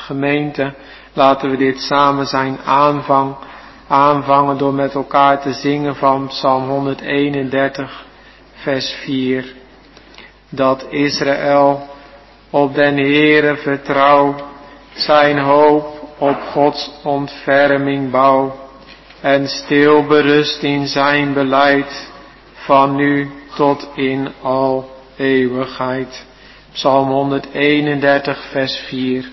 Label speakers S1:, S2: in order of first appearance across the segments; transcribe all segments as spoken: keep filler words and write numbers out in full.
S1: Gemeente, laten we dit samen zijn aanvang, aanvangen door met elkaar te zingen van Psalm honderdeenendertig, vers vier. Dat Israël op den Heere vertrouw, zijn hoop op Gods ontferming bouw, en stil berust in zijn beleid, van nu tot in al eeuwigheid. Psalm honderdeenendertig, vers vier.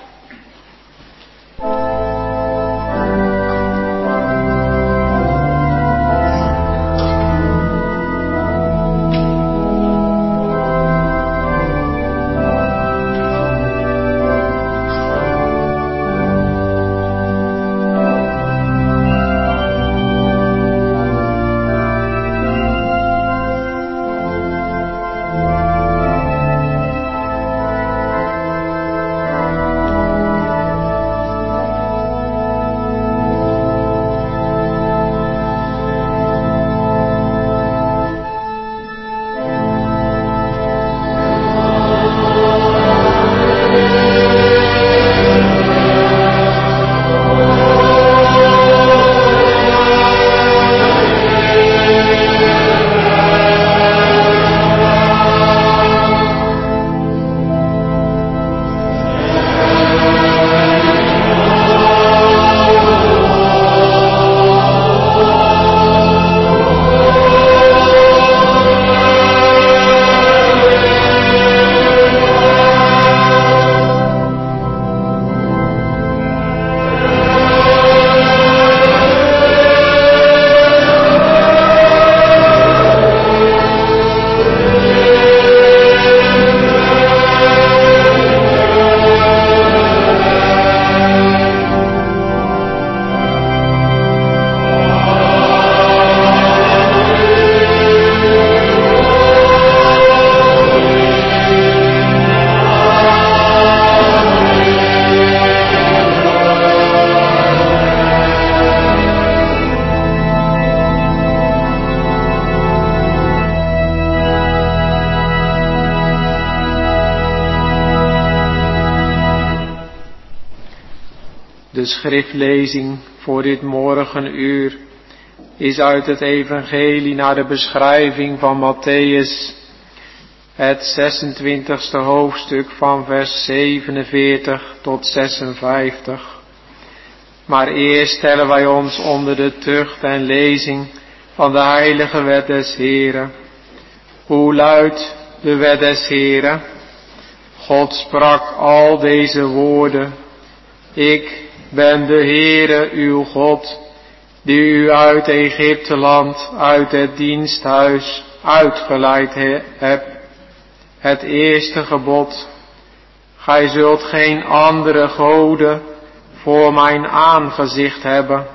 S1: De schriftlezing voor dit morgenuur is uit het evangelie naar de beschrijving van Mattheüs, het zesentwintigste hoofdstuk van vers zevenenveertig tot zesenvijftig. Maar eerst stellen wij ons onder de tucht en lezing van de heilige wet des Heren. Hoe luidt de wet des Heren? God sprak al deze woorden. Ik ben de Heere uw God, die u uit Egypteland, uit het diensthuis uitgeleid he, heb. Het eerste gebod: gij zult geen andere goden voor mijn aangezicht hebben.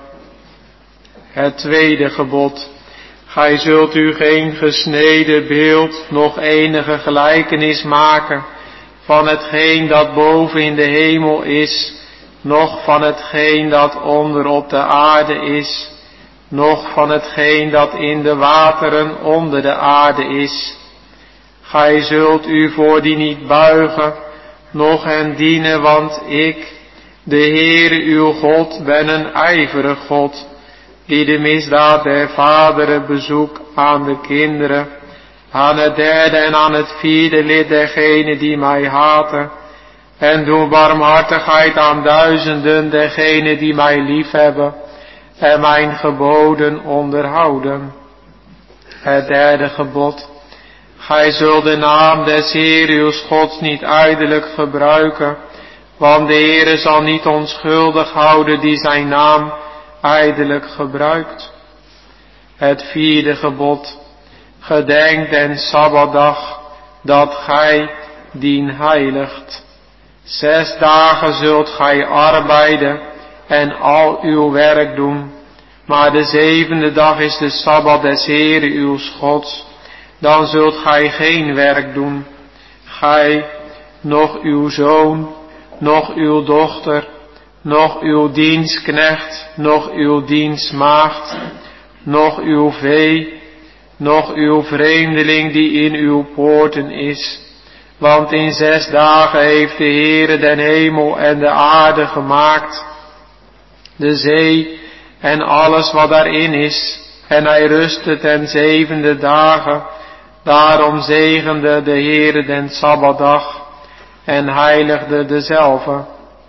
S1: Het tweede gebod: gij zult u geen gesneden beeld, noch enige gelijkenis maken van hetgeen dat boven in de hemel is, noch van hetgeen dat onder op de aarde is, noch van hetgeen dat in de wateren onder de aarde is. Gij zult u voor die niet buigen, noch hen dienen, want ik, de Heere uw God, ben een ijverig God, die de misdaad der vaderen bezoekt aan de kinderen, aan het derde en aan het vierde lid dergenen die mij haten, en doe barmhartigheid aan duizenden dergenen die mij liefhebben en mijn geboden onderhouden. Het derde gebod: gij zult de naam des Heeren uws Gods niet ijdelijk gebruiken, want de Heere zal niet onschuldig houden die zijn naam ijdelijk gebruikt. Het vierde gebod: gedenk den Sabbatdag, dat gij dien heiligt. Zes dagen zult gij arbeiden en al uw werk doen, maar de zevende dag is de Sabbat des Heeren uws Gods. Dan zult gij geen werk doen, gij, noch uw zoon, noch uw dochter, noch uw dienstknecht, noch uw dienstmaagd, noch uw vee, noch uw vreemdeling die in uw poorten is, Want in zes dagen heeft de Heere den hemel en de aarde gemaakt, de zee en alles wat daarin is, en hij rustte ten zevende dagen. Daarom zegende de Heere den Sabbatdag en heiligde dezelve.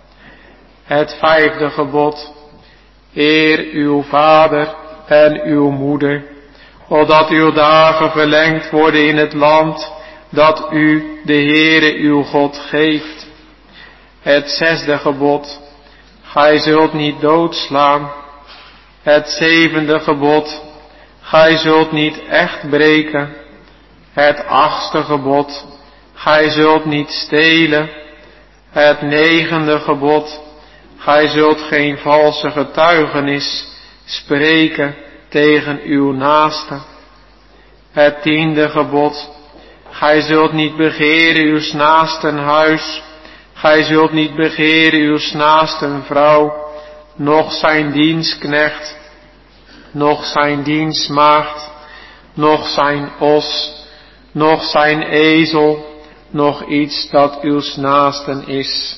S1: Het vijfde gebod: eer uw vader en uw moeder, opdat uw dagen verlengd worden in het land dat u, de Heere uw God, geeft. Het zesde gebod: gij zult niet doodslaan. Het zevende gebod: gij zult niet echt breken. Het achtste gebod: gij zult niet stelen. Het negende gebod: gij zult geen valse getuigenis spreken tegen uw naaste. Het tiende gebod: gij zult niet begeren uw naasten huis. Gij zult niet begeren uw naasten vrouw, noch zijn dienstknecht, noch zijn dienstmaagd, noch zijn os, noch zijn ezel, noch iets dat uw naasten is.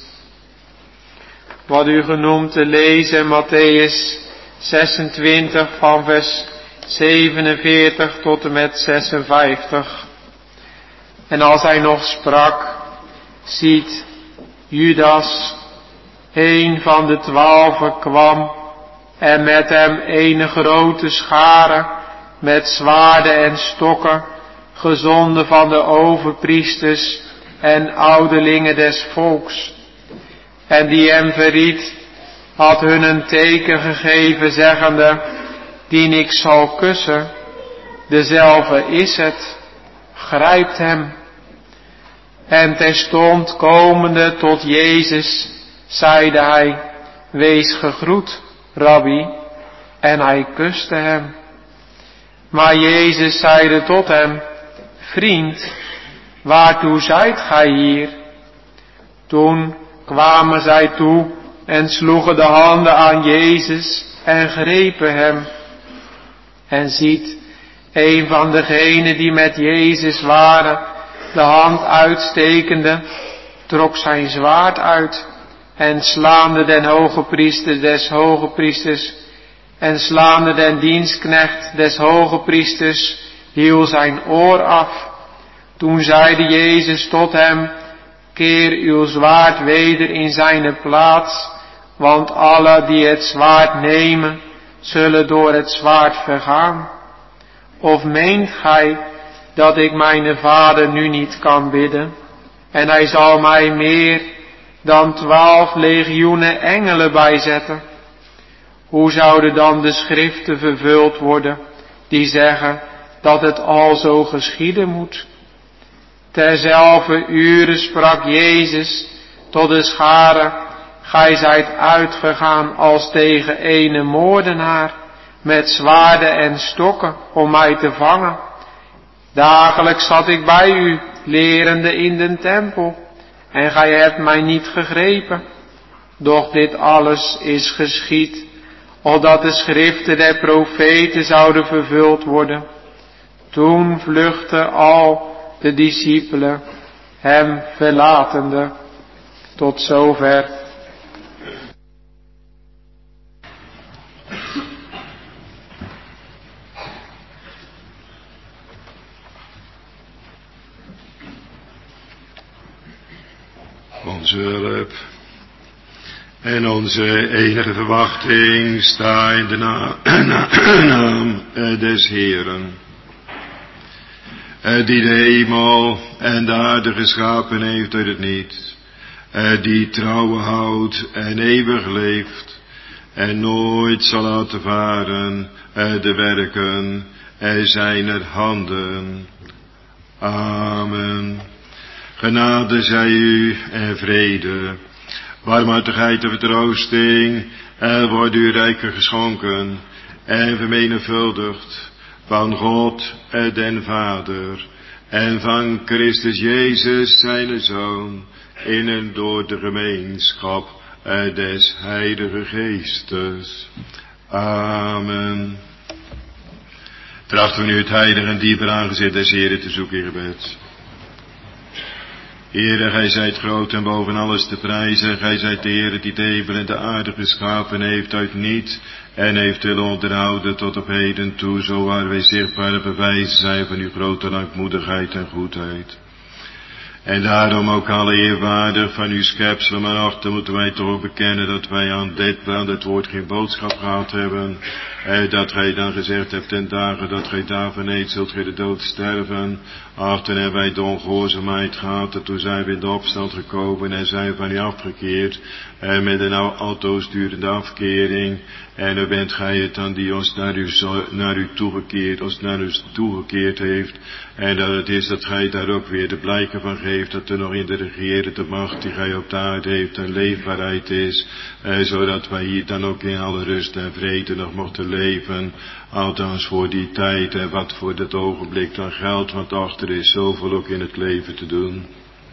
S1: Wat u genoemd te lezen, Matthäus zesentwintig van vers zevenenveertig tot en met zesenvijftig. En als hij nog sprak, ziet, Judas, een van de twaalfen, kwam, en met hem een grote schare, met zwaarden en stokken, gezonden van de overpriesters en ouderlingen des volks. En die hem verried, had hun een teken gegeven, zeggende: die ik zal kussen, dezelfde is het, grijpt hem. En terstond komende tot Jezus, zeide hij: wees gegroet, Rabbi, en hij kuste hem. Maar Jezus zeide tot hem: vriend, waartoe zijt gij hier? Toen kwamen zij toe en sloegen de handen aan Jezus en grepen hem. En ziet, een van degenen die met Jezus waren, de hand uitstekende, trok zijn zwaard uit en slaande den hoge priester des hoge priesters en slaande den dienstknecht des hoge priesters, hiel zijn oor af. Toen zeide Jezus tot hem: keer uw zwaard weder in zijn plaats, want alle die het zwaard nemen, zullen door het zwaard vergaan. Of meent gij dat ik mijn Vader nu niet kan bidden, en hij zal mij meer dan twaalf legioenen engelen bijzetten? Hoe zouden dan de schriften vervuld worden, die zeggen dat het al zo geschieden moet? Terzelfde ure sprak Jezus tot de schare: gij zijt uitgegaan als tegen ene moordenaar, met zwaarden en stokken om mij te vangen. Dagelijks zat ik bij u, lerende in den tempel, en gij hebt mij niet gegrepen. Doch dit alles is geschied, opdat de schriften der profeten zouden vervuld worden. Toen vluchtten al de discipelen, hem verlatende. Tot zover.
S2: Onze hulp en onze enige verwachting sta in de na- na- naam des Heeren, die de hemel en de aarde geschapen heeft uit het niets, die trouw houdt en eeuwig leeft en nooit zal laten varen de werken zijner handen. Amen. Genade zij u en vrede, barmhartigheid en vertroosting, er wordt u rijker geschonken en vermenigvuldigd van God den Vader en van Christus Jezus zijn Zoon, in en door de gemeenschap des Heilige Geestes. Amen. Trachten we nu het heilige en dieper aangezicht des Heren te zoeken in gebed. Heere, gij zijt groot en boven alles te prijzen. Gij zijt de Heere die de hemel en de aarde geschapen heeft uit niet en heeft willen onderhouden tot op heden toe, zo waar wij zichtbare bewijzen zijn van uw grote langmoedigheid en goedheid. En daarom ook alle eerwaardig van uw schepselen, maar achter moeten wij toch ook bekennen dat wij aan dit, aan dit woord geen boodschap gehad hebben. Eh, dat gij dan gezegd hebt ten dagen dat gij daarvan eet, zult gij de dood sterven. Achter hebben wij de ongehoorzaamheid gehad, en toen zijn we in de opstand gekomen en zijn van u afgekeerd. En met een altoos durende afkering. En dan bent gij het dan die ons naar u, naar u toegekeerd, ons naar u toegekeerd heeft. En dat het is dat gij daar ook weer de blijken van geeft, dat er nog in de regerende macht die gij op de aarde heeft een leefbaarheid is. Eh, zodat wij hier dan ook in alle rust en vrede nog mochten leven. Althans voor die tijd en wat voor dat ogenblik dan geldt, want achter is zoveel ook in het leven te doen.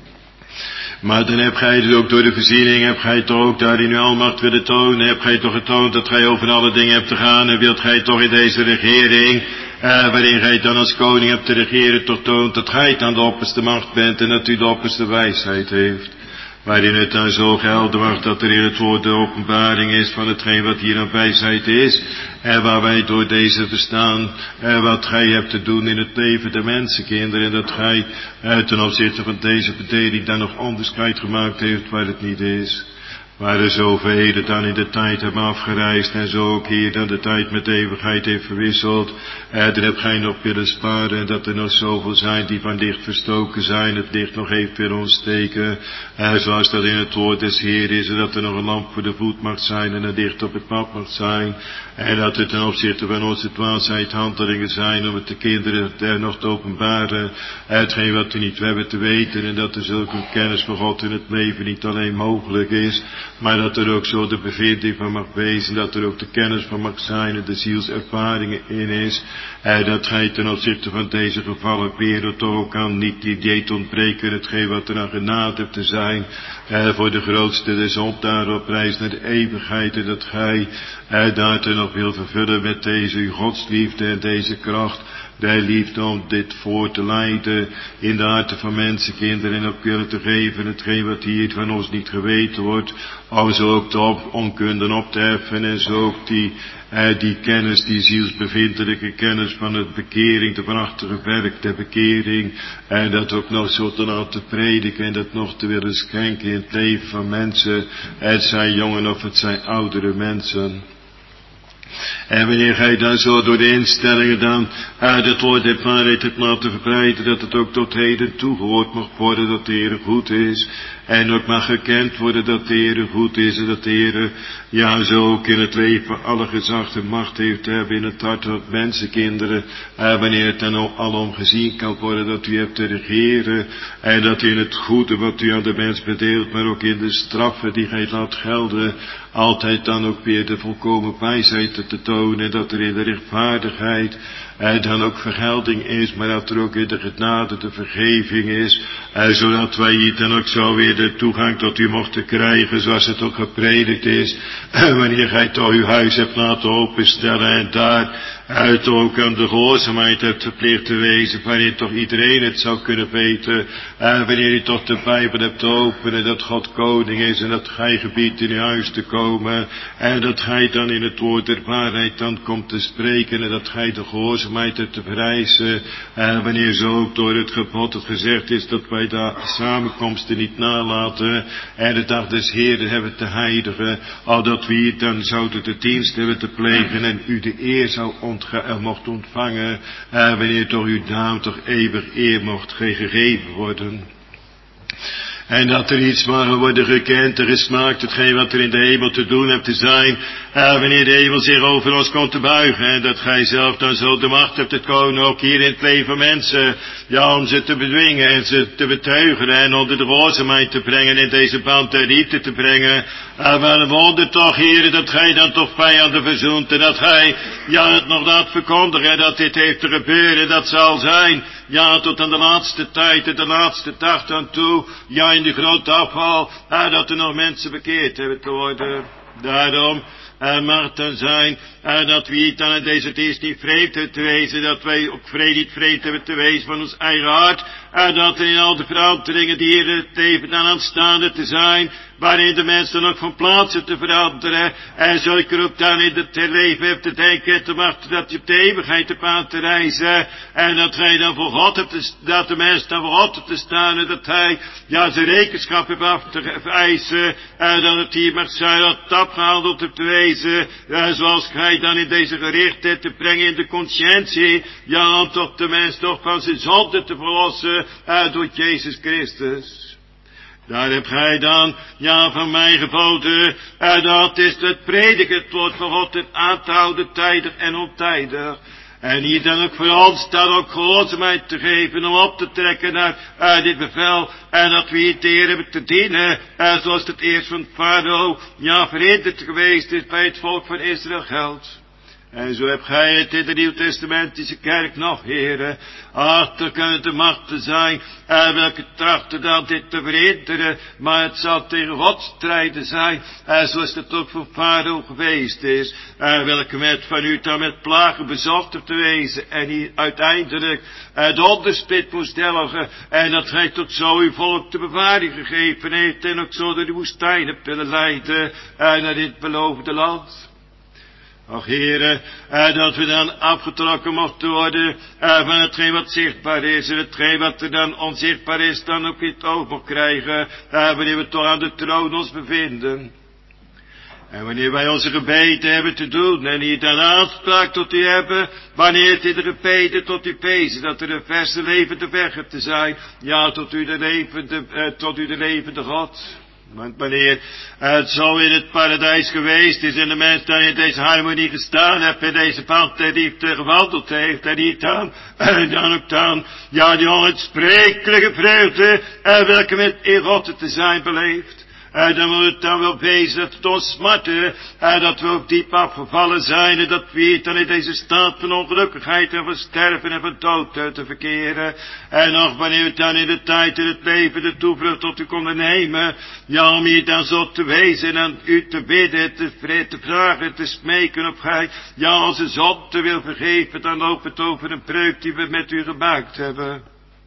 S2: Maar dan heb gij dus ook door de voorziening, heb gij toch ook daar in uw almacht willen tonen, heb gij toch getoond dat gij over alle dingen hebt te gaan, en wilt gij toch in deze regering, eh, waarin gij dan als koning hebt te regeren, toch toont dat gij dan de opperste macht bent en dat u de opperste wijsheid heeft. Waarin het dan zo gelden mag dat er in het woord de openbaring is van hetgeen wat hier aan wijsheid is. En waar wij door deze verstaan, eh, wat gij hebt te doen in het leven der mensenkinderen. En dat gij eh, ten opzichte van deze bedeling dan nog onderscheid gemaakt heeft waar het niet is. Waar er zoveel dan in de tijd hebben afgereisd en zo ook hier dan de tijd met de eeuwigheid heeft verwisseld. Eh, daar hebt gij nog willen sparen en dat er nog zoveel zijn die van licht verstoken zijn, het licht nog heeft willen ontsteken. Eh, zoals dat in het woord des Heer is, en dat er nog een lamp voor de voet mag zijn en een licht op het pad mag zijn. En dat het ten opzichte van onze dwaasheid handelingen zijn om het de kinderen er nog te openbaren. Hetgeen wat we niet hebben te weten en dat er zulke kennis van God in het leven niet alleen mogelijk is, maar dat er ook zo de bevinding van mag wezen, dat er ook de kennis van mag zijn en de zielservaringen in is. En dat gij ten opzichte van deze gevallen wereld toch ook aan niet die dieet ontbreken, hetgeen wat er aan genade hebt te zijn. Eh, voor de grootste des opdaren op reis naar de eeuwigheid, en dat gij eh, daar ten nog wil vervullen met deze uw godsliefde en deze kracht. De liefde om dit voor te leiden in de harten van mensenkinderen en ook willen te geven hetgeen wat hier van ons niet geweten wordt. Om zo ook de op, onkunde op te heffen en zo ook die, eh, die kennis, die zielsbevindelijke kennis van het bekering, de prachtige werk der bekering. En dat ook nog zo te laten prediken en dat nog te willen schenken in het leven van mensen. Het zijn jongen of het zijn oudere mensen. En wanneer gij dan zo door de instellingen dan uit het woord der waarheid hebt laten verbreiden, dat het ook tot heden toegehoord mag worden dat de Heere goed is. En ook mag gekend worden dat de Heere goed is en dat de Heere, ja, zo ook in het leven alle gezag en macht heeft te hebben in het hart van mensenkinderen. En wanneer het dan ook alom gezien kan worden dat u hebt te regeren en dat u in het goede wat u aan de mens bedeelt, maar ook in de straffen die gij laat gelden, altijd dan ook weer de volkomen wijsheid te tonen, dat er in de rechtvaardigheid en dan ook vergelding is, maar dat er ook in de genade de vergeving is, en zodat wij hier dan ook zo weer de toegang tot u mochten krijgen, zoals het ook gepredikt is, wanneer gij toch uw huis hebt laten openstellen en daar uit ook aan de gehoorzaamheid hebt verplicht te wezen, wanneer toch iedereen het zou kunnen weten, en wanneer u toch de Bijbel hebt te openen, dat God koning is en dat gij gebiedt in uw huis te komen, en dat gij dan in het woord der waarheid dan komt te spreken, en dat gij de gehoorzaamheid hebt te vereisen, en wanneer zo ook door het gebod het gezegd is dat wij de samenkomsten niet nalaten, en de dag des Heeren hebben te heiligen, al dat we hier dan zouden de dienst hebben te plegen en u de eer zou ontvangen, mocht ontvangen, eh, wanneer toch uw naam toch eeuwig eer mocht gegeven worden. En dat er iets mag worden gekend, er gesmaakt hetgeen wat er in de hemel te doen hebt te zijn, eh, wanneer de hemel zich over ons komt te buigen, en dat gij zelf dan zo de macht hebt te konen, ook hier in het leven van mensen, ja, om ze te bedwingen en ze te betuigeren en onder de gehoorzaamheid te brengen, in deze band der liefde te brengen. En wel een wonder toch, Heer, dat gij dan toch vijanden verzoent en dat gij, ja, het nog laat verkondigen, dat dit heeft te gebeuren, dat zal zijn, ja, tot aan de laatste tijd en de laatste dag aan toe, ja, in de grote afval, en dat er nog mensen bekeerd hebben te worden. Daarom, en mag het dan zijn, en dat we hier dan in deze dienst niet vreemd hebben te wezen, dat wij ook vrede niet vreemd hebben te wezen van ons eigen hart, En dat er in al de veranderingen die hier het leven aan aanstaande te zijn, waarin de mens dan ook van plaatsen te veranderen. En zo ik er ook dan in het leven hebt te denken en te wachten dat je op de eeuwigheid hebt aan te reizen. En dat hij dan voor God hebt te, dat de mens dan voor God hebt te staan en dat hij ja zijn rekenschap heeft af te eisen. En dat het hier mag zijn dat het afgehandeld hebt te wezen. Ja, zoals gij dan in deze gerichtheid te brengen in de conscientie. Ja, om toch de mens toch van zijn zonde te verlossen uh, door Jezus Christus. Daar heb gij dan, ja, van mij geboden, en dat is het prediken, het woord van God, het aan te houden, tijdig en ontijdig. En hier dan ook voor ons, dan ook gehoorzaamheid te geven, om op te trekken naar uh, dit bevel, en dat we hier de Heer hebben te dienen, uh, zoals het eerst van Farao, ja, verhinderd geweest is bij het volk van Israël geldt. En zo hebt gij het in de Nieuwtestamentische kerk nog, heren. Ach, er kunnen de machten zijn, en welke trachten dan dit te verhinderen, maar het zal tegen God strijden zijn, en zoals het ook voor Farao geweest is, en welke met van u dan met plagen bezocht hebt te wezen, en hier uiteindelijk het onderspit moest delgen, en dat gij tot zo uw volk te bevaring gegeven heeft, en ook zo door de woestijn hebt willen leiden, en naar dit beloofde land. Och, heren, eh, dat we dan afgetrokken mochten worden eh, van hetgeen wat zichtbaar is en hetgeen wat er dan onzichtbaar is dan ook in het oog mocht krijgen, eh, wanneer we toch aan de troon ons bevinden. En wanneer wij onze gebeden hebben te doen en hier dan aanspraak tot u hebben, wanneer het in de gebeden tot u pezen, dat er een verse levende weg hebt te zijn, ja, tot u de levende, eh, tot u de levende God. Want wanneer het zo in het paradijs geweest is en de mens dan in deze harmonie gestaan heeft en deze pad der liefde gewandeld heeft en die dan, en dan ook dan, ja die onuitsprekelijke vreugde en welke met in God te zijn beleeft. En dan moet het dan wel wezen dat het ons smarten, en dat we ook diep afgevallen zijn, en dat we hier dan in deze staat van ongelukkigheid en van sterven en van dood te verkeren. En nog wanneer we dan in de tijd in het leven de toevlucht tot u konden nemen, ja, om hier dan zo te wezen en aan u te bidden, te, te vragen, te smeken of gij, ja, onze zonde wil vergeven, dan loopt het over een breuk die we met u gemaakt hebben.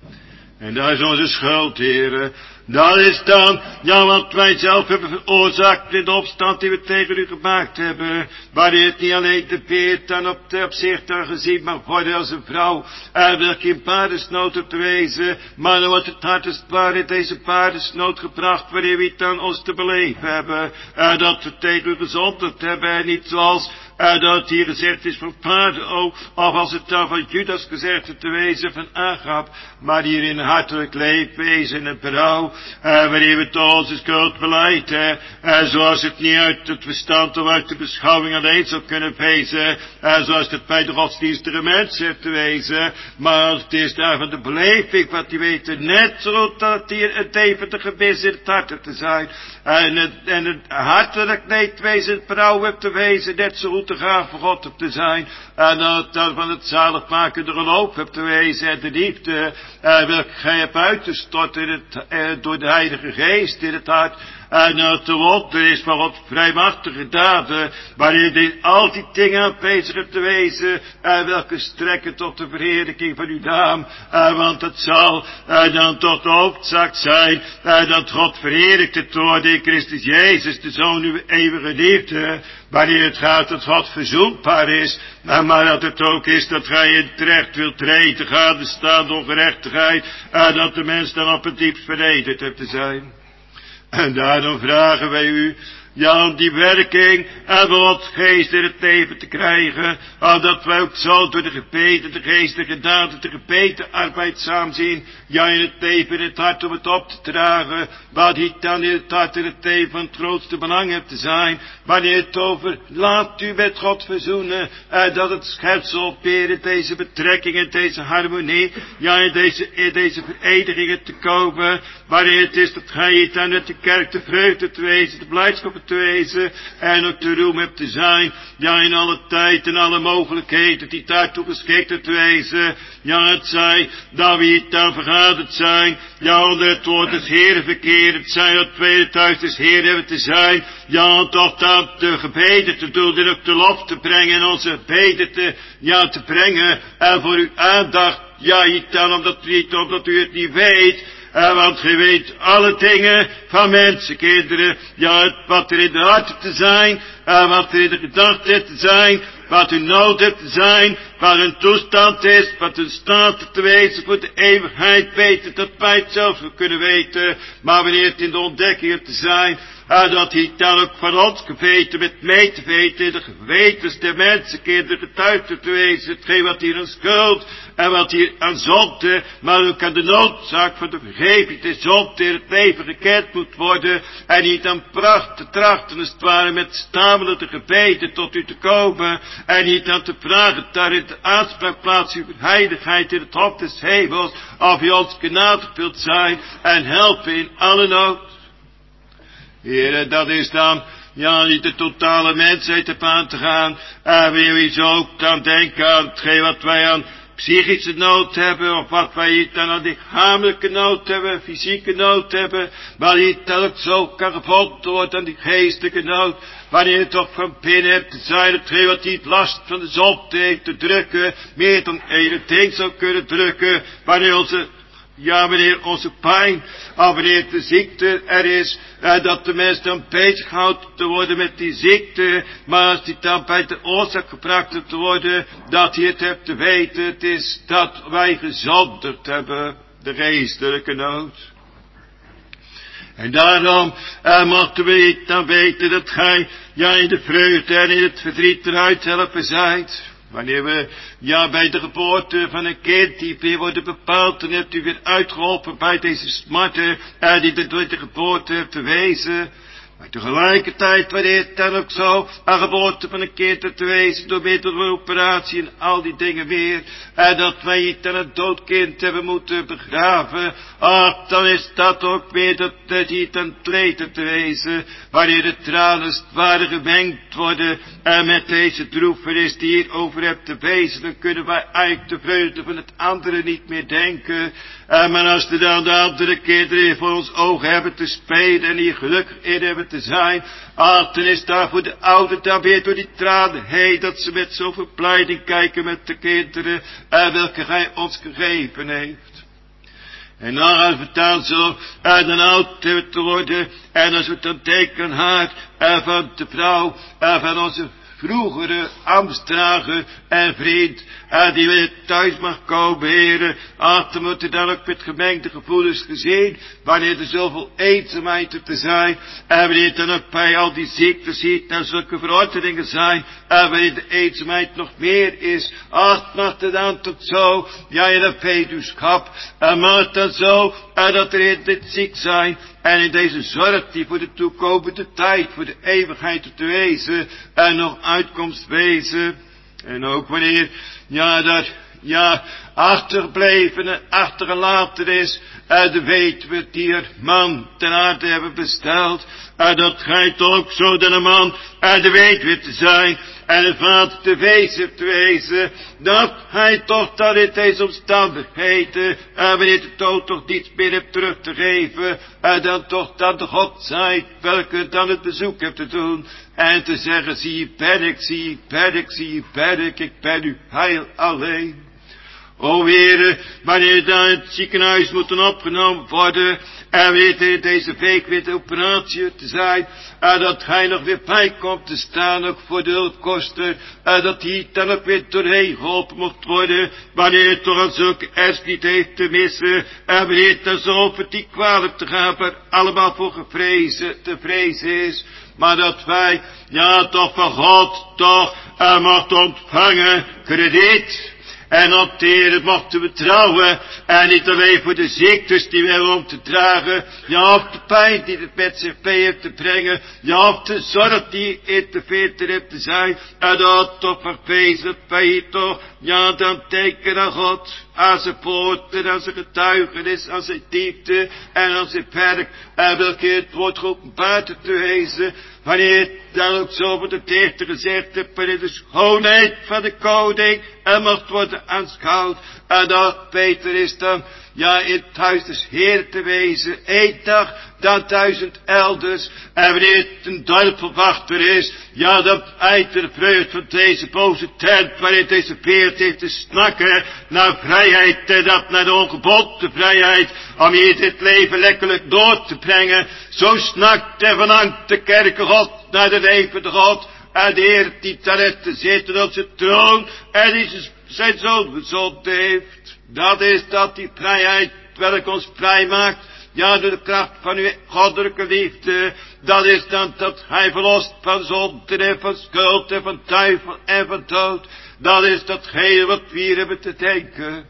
S2: En daar is onze schuld, heren. Dat is dan, ja, wat wij zelf hebben veroorzaakt in de opstand die we tegen u gemaakt hebben. Waarin het niet alleen de beer dan op de opzicht dan gezien mag worden als een vrouw, en welke in paardensnood op te wezen, maar dan wordt het hart als het ware in deze paardensnood gebracht, wanneer we het dan ons te beleven hebben, en dat we tegen u gezondigd hebben, en niet zoals en dat het hier gezegd is van Farao, of als het dan van Judas gezegd is te wezen van Agab, maar hier in hartelijk leedwezen en berouw, en wanneer we toch onze schuld beleiden, en zoals het niet uit het verstand of uit de beschouwing alleen zou kunnen wezen, en zoals het bij de godsdienstige mensen heeft te wezen, maar het is daar van de beleving, wat die weten, net zo dat hier een deventer gebis in het hart te zijn, en het, en het hartelijk leedwezen en berouw heeft te wezen, net zo goed te gaan voor God op te zijn, en dat het dan van het zaligmakende geloof hebt te wezen, en de liefde, en welke gij hebt uitgestort in het, eh, door de Heilige Geest in het hart, en dat de wonder is van God vrijmachtige daden, waarin je al die dingen aanwezig hebt te wezen, en welke strekken tot de verheerlijking van uw naam, en want het zal en dan tot de hoofdzaak zijn, en dat God verheerlijkt het wordt in Christus Jezus, de Zoon uw eeuwige liefde, wanneer het gaat dat God verzoenbaar is, maar dat het ook is dat gij in terecht wilt treden, gaande staan ongerechtigheid, en dat de mens dan op het diepst vernederd hebt te zijn. En daarom vragen wij u, ja, om die werking en wat geest in het leven te krijgen, dat wij ook zo door de gebeden, de geestelijke daden, de gebeden arbeidzaam zien, ja, in het leven, in het hart om het op te dragen, wat niet dan in het hart, in het leven van het grootste belang hebt te zijn, wanneer het over, laat u met God verzoenen, en dat het schepsel weer in deze betrekking, in deze harmonie, ja, in deze, in deze verenigingen te komen, wanneer het is dat gij hier dan met de kerk de vreugde te wezen, de blijdschap te wezen, en ook de roem hebt te zijn, ja, in alle tijd en alle mogelijkheden die daartoe geschikt te wezen, ja, het zij, dat we hier dan vergaderd zijn, ja, onder het woord des Heeren verkeerd, het zij dat tweede thuis des Heeren hebben te zijn, ja, en toch dan de gebeden te doen, en ook de lof te brengen, en onze gebeden te, ja, te brengen, en voor uw aandacht ja, niet dan omdat, niet omdat u het niet weet, uh, want gij weet alle dingen van mensenkinderen, ja, wat er in de harten te zijn, uh, wat er in de gedachten te zijn, wat hun nood heeft te zijn, wat hun toestand is, wat hun staat te wezen voor de eeuwigheid, weten dat wij het zelf kunnen weten, maar wanneer het in de ontdekking heeft te zijn, en dat hij dan ook van ons geweten met mee te weten, de gewetens der mensenkinderen getuigd te wezen, hetgeen wat hier aan schuld en wat hier aan zonde, maar ook aan de noodzaak van de vergeving der zonde in het leven gekend moet worden, en niet aan pracht te trachten, als het ware met stamelende gebeden tot u te komen, en niet aan te vragen daar in de aanspraakplaats uw heiligheid in het hof des hemels, of u ons genadig wilt zijn en helpen in alle nood. Heere, dat is dan, ja, niet de totale mensheid op aan te gaan. En wil je zo ook dan denken aan hetgeen wat wij aan psychische nood hebben, of wat wij hier dan aan lichamelijke nood hebben, fysieke nood hebben, maar hier dan ook zo kan gevonden worden aan die geestelijke nood, wanneer je toch van binnen hebt te zijn, hetgeen wat niet last van de zonde heeft te drukken, meer dan één ding zou kunnen drukken, wanneer onze Ja, wanneer onze pijn, of wanneer de ziekte er is, en dat de mens dan bezig houdt te worden met die ziekte, maar als die dan bij de oorzaak gebracht heeft te worden, dat hij het hebt te weten, het is dat wij gezonderd hebben, de geestelijke nood. En daarom uh, mochten we dan weten dat gij, ja, in de vreugde en in het verdriet eruit helpen zijt. Wanneer we, ja, bij de geboorte van een kind die weer wordt bepaald, dan hebt u weer uitgeholpen bij deze smarten, en die er door de geboorte heeft verwezen. Maar tegelijkertijd, wanneer het dan ook zo aan geboorte van een kind heeft verwezen, door middel van operatie en al die dingen meer, en dat wij het dan een dood kind hebben moeten begraven, ach, dan is dat ook weer dat het hier dan leed te wezen, wanneer de tranen als het ware gemengd worden, en met deze droefenis die hier over hebt te wezen, dan kunnen wij eigenlijk de vreugde van het andere niet meer denken. En maar als er dan de andere kinderen voor ons ogen hebben te spelen en hier gelukkig in hebben te zijn, ah, dan is daar voor de oude dan weer door die tranen heen, dat ze met zoveel verblijding kijken met de kinderen, en welke gij ons gegeven heeft. En dan als we dan zo, en dan oud hebben te worden, en als we dan denken aan haar, en van de vrouw, en van onze vroegere ambtsdrager en vriend, en die weer thuis mag komen, heren, ach, dan moet er dan ook met gemengde gevoelens gezien, wanneer er zoveel eenzaamheid op te zijn, en wanneer dan ook bij al die ziektes ziet, en zulke verordeningen zijn, en wanneer de eenzaamheid nog meer is, ach, mag er dan tot zo, ja, in een weduwschap, en mag dan zo, en dat er in dit ziek zijn, en in deze zorg die voor de toekomende tijd, voor de eeuwigheid te wezen, en nog uitkomst wezen. En ook wanneer, ja, dat, ja, achtergebleven en achtergelaten is, en de weduwe die haar man ten aarde hebben besteld, en dat gij toch zo dan een man en de weduwe te zijn, en een vader te wezen te wezen, dat hij toch dan in deze omstandigheden, en wanneer de dood toch niets meer hebt terug te geven, en dan toch dan de God zijt, welke dan het bezoek hebt te doen, en te zeggen, zie ben ik, zie ben ik, zie ben ik, ik ben u heil alleen. O Heere, wanneer dan in het ziekenhuis moeten opgenomen worden, en wanneer in deze week weer de operatie te zijn, en dat hij nog weer bij komt te staan, ook voor de hulpkosten, en dat hij dan ook weer doorheen geholpen mocht worden, wanneer het toch aan zulke ernst niet heeft te missen, en wanneer het dan zo over die kwalijk te gaan, waar allemaal voor gevrezen, te vrezen is, maar dat wij, ja, toch van God, toch, en mocht ontvangen, krediet. En op de Heer mochten we trouwen, en niet alleen voor de ziektes die we hebben om te dragen, ja, op de pijn die het met zich mee heeft te brengen, ja, op de zorg die in te veertig heeft te zijn, en dat toch verwezen dat wij hier toch, ja, dan denken aan God, aan zijn poorten, aan zijn getuigenis, aan zijn diepte, en aan zijn werk, en welke het wordt geopenbaard te wezen, wanneer het dan ook zo voor de dichter gezegd hebt, wanneer de schoonheid van de koning en mocht worden aanschouwd, en dat beter is dan, ja, in het huis des Heeren te wezen, één dag, dan duizend elders. En wanneer het een duivelwachter is, ja, dan uit de vreugd van deze boze tent, waarin deze beert heeft te snakken naar vrijheid, en dat naar de ongebonden vrijheid, om hier dit leven lekkerlijk door te brengen. Zo snakt en verlangt de kerke God naar de levende God. En de Heer die daarin te zitten op zijn troon, en die zijn zoon gezond heeft. Dat is dat die vrijheid, welke ons vrij maakt. Ja, door de kracht van uw goddelijke liefde. Dat is dan dat hij verlost van zonde en van schuld en van duivel en van dood. Dat is datgene wat we hier hebben te denken.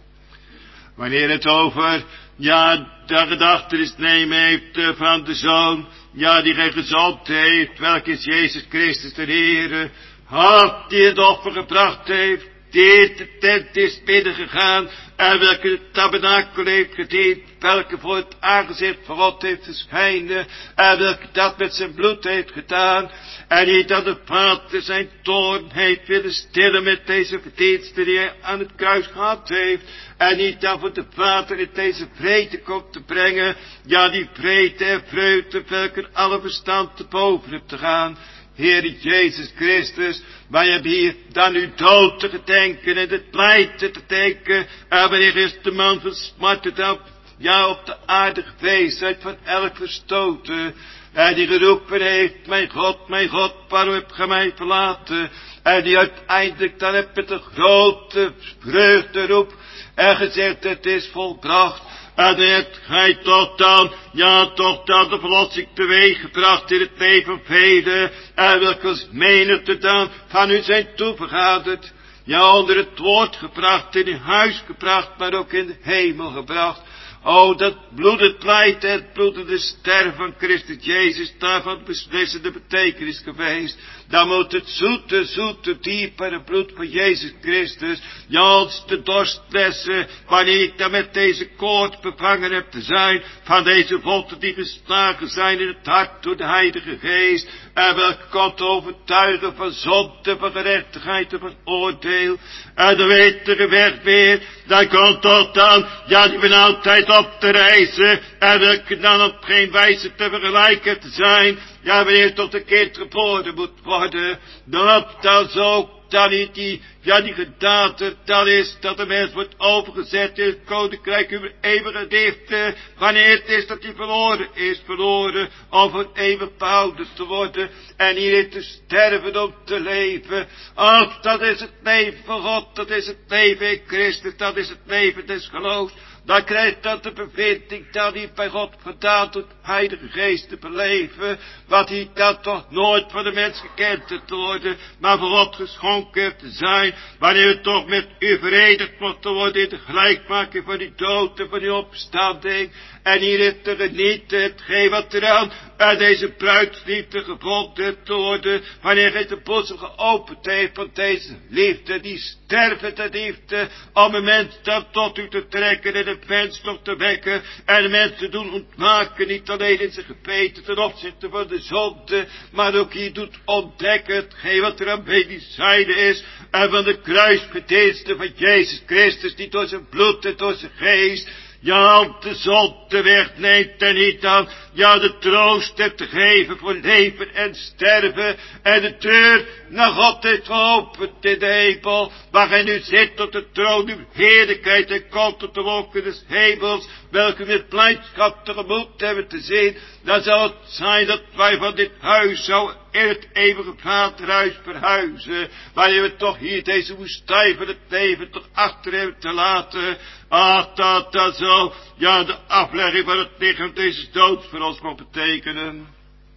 S2: Wanneer het over, ja, de gedachtenis nemen heeft van de Zoon, ja, die gij gezond heeft, welke is Jezus Christus de Heere, had die het offer gebracht heeft, die de tent is binnengegaan, en welke het tabernakel heeft gediend, welke voor het aangezicht van God heeft verschijnen, en welke dat met zijn bloed heeft gedaan, en niet aan de Vader zijn toorn heeft willen stillen met deze verdiensten die hij aan het kruis gehad heeft, en niet dan voor de Vader in deze vrede komt te brengen, ja, die vrede en vreugde, welke alle verstand te boven hebt te gaan. Heer Jezus Christus, wij hebben hier dan uw dood te gedenken en het lijden te denken. En wanneer is de man van smarte dan, ja, op de aarde geweest, uit van elk verstoten. En die geroepen heeft, mijn God, mijn God, waarom heb gij mij verlaten? En die uiteindelijk dan hebt met een grote vreugde roep en gezegd, het is volbracht. En hebt gij toch dan, ja, toch dan de verlossing teweeg gebracht in het leven van velen. En welke menigte dan van u zijn toevergaderd. Ja, onder het woord gebracht, in uw huis gebracht, maar ook in de hemel gebracht. O, dat bloedend lijdt en het bloedende sterven van Christus Jezus, daarvan beslissende betekenis geweest. Dan moet het zoete, zoete, diepere bloed van Jezus Christus, ja, ons de dorst lessen, wanneer ik dan met deze koord bevangen heb te zijn, van deze wonden die geslagen zijn in het hart door de Heilige Geest, en welke komt overtuigen van zonde, van gerechtigheid en van oordeel. En dan weet de weg weer, dan komt toch dan, ja, die ben altijd op te reizen, en welke dan op geen wijze te vergelijken te zijn, ja, wanneer tot een kind geboren moet worden, dan op dan zo, dan niet die, ja, die gedaante, dat is dat de mens wordt overgezet in het koninkrijk uw eeuwige liefde, wanneer het is dat hij verloren is, verloren, om voor eeuwig behouden te worden, en hierin te sterven om te leven. Ach, dat is het leven van God, dat is het leven in Christus, dat is het leven des geloofs. Dan krijgt dat de bevinding dat hij bij God gedaan doet, Heilige Geest te beleven, wat hij dat toch nooit van de mens gekend te worden, maar voor God geschonken te zijn, wanneer we toch met u verenigd moeten worden in de gelijkmaking van die dood en van die opstanding, en hierin te genieten hetgeen wat eraan uit deze bruidsliefde gevonden te worden, wanneer hij de boezem geopend heeft van deze liefde, die stervende liefde, om een mens dan tot u te trekken en een mens nog te wekken, en een mens te doen ontmaken, niet alleen in zijn geweten ten opzichte van de zonde, maar ook hier doet ontdekken hetgeen wat er aan medicijnen is, en van de kruisverdiensten van Jezus Christus, die door zijn bloed en door zijn geest, ja, de zonde wegneemt en niet dan, ja, de troost hebt te geven voor leven en sterven, en de deur naar God heeft geopend in de hemel, waar gij nu zit op de troon uw heerlijkheid en komt op de wolken des hemels, welke met blijdschap tegemoet hebben te zien. Dan zal het zijn dat wij van dit huis zouden in het eeuwige vaderhuis verhuizen, waarin we toch hier deze woestijn van het leven toch achter hebben te laten. Ach, dat dat zo, ja, de aflegging van het lichaam deze dood voor ons mag betekenen.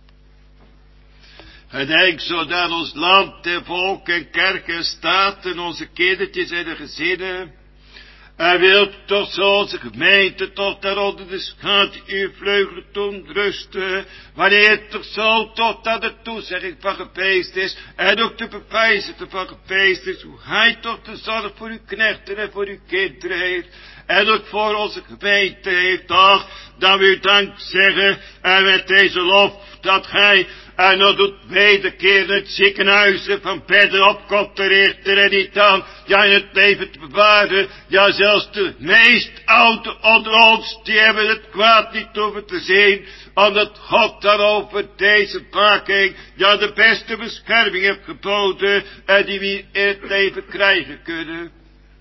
S2: En denk zodat ons land en volk en kerk en staat en onze kindertjes en de gezinnen, en wilt toch zo onze gemeente toch daaronder de schaduw uw vleugelen doen rusten, wanneer het toch zo tot aan de toezegging van geweest is, en ook de bewijzen ervan geweest is, hoe hij toch de zorg voor uw knechten en voor uw kinderen heeft, en ook voor onze gemeente heeft, toch, dan wil u dank zeggen en met deze lof dat gij en nog doet wederkeren het ziekenhuizen van verderop komt te richten en niet dan, ja in het leven te bewaren, ja zelfs de meest oude onder ons, die hebben het kwaad niet hoeven te zien, omdat God dan over deze parking, ja de beste bescherming heeft geboden en die we in het leven krijgen kunnen.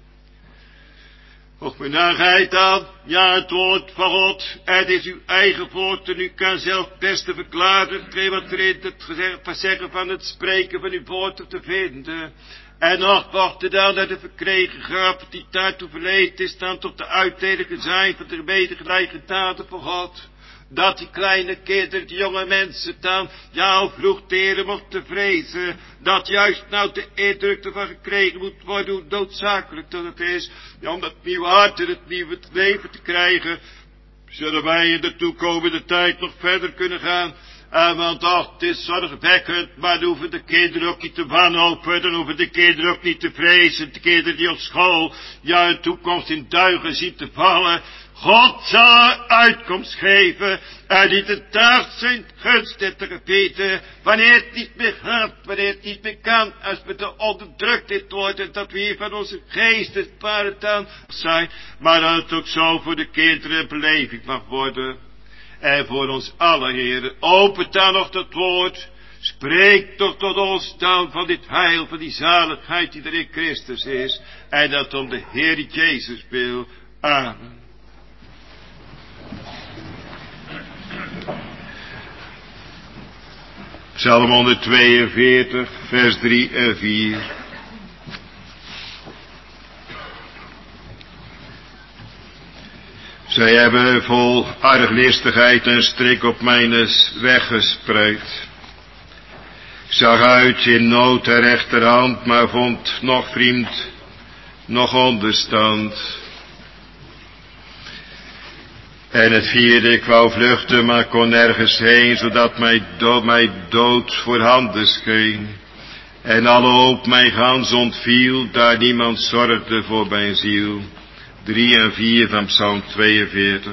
S2: Och, mijn naarheid dan, ja, het woord van God, het is uw eigen woord en u kan zelf het beste verklaren, hetgeen wat er in het zeggen van het spreken van uw woord te vinden. En nog wordt er dan dat de verkregen grap die daartoe verleed is dan tot de uitdeling zijn van de medegelijke daden van God. Dat die kleine kinderen, die jonge mensen dan, ja, vroeg teren mochten vrezen, dat juist nou de indruk ervan gekregen moet worden, hoe noodzakelijk dat het is, ja, om dat nieuwe hart en het nieuwe leven te krijgen, zullen wij in de toekomende tijd nog verder kunnen gaan. En want ach, het is zorgwekkend, maar dan hoeven de kinderen ook niet te wanhopen, dan hoeven de kinderen ook niet te vrezen, de kinderen die op school, ja, hun toekomst in duigen zien te vallen. God zal uitkomst geven en niet de dag zijn gunst te gebieden, wanneer het niet meer gaat, wanneer het niet meer kan, als we de onderdrukt dit worden, dat we hier van onze geesten dan zijn, maar dat het ook zo voor de kinderen een beleving mag worden. En voor ons allen, heren, open dan nog het woord, spreek toch tot ons dan van dit heil, van die zaligheid die er in Christus is, en dat om de Heer Jezus wil. Amen. Psalm honderdtweeënveertig, vers drie en vier. Zij hebben vol arglistigheid een strik op mijn weg gespreid. Ik zag uit in nood de rechterhand, maar vond nog vriend, nog onderstand. En het vierde, ik wou vluchten, maar kon nergens heen, zodat mij dood, mij dood voorhanden scheen. En alle hoop mij gans ontviel, daar niemand zorgde voor mijn ziel. Drie en vier van Psalm tweeënveertig.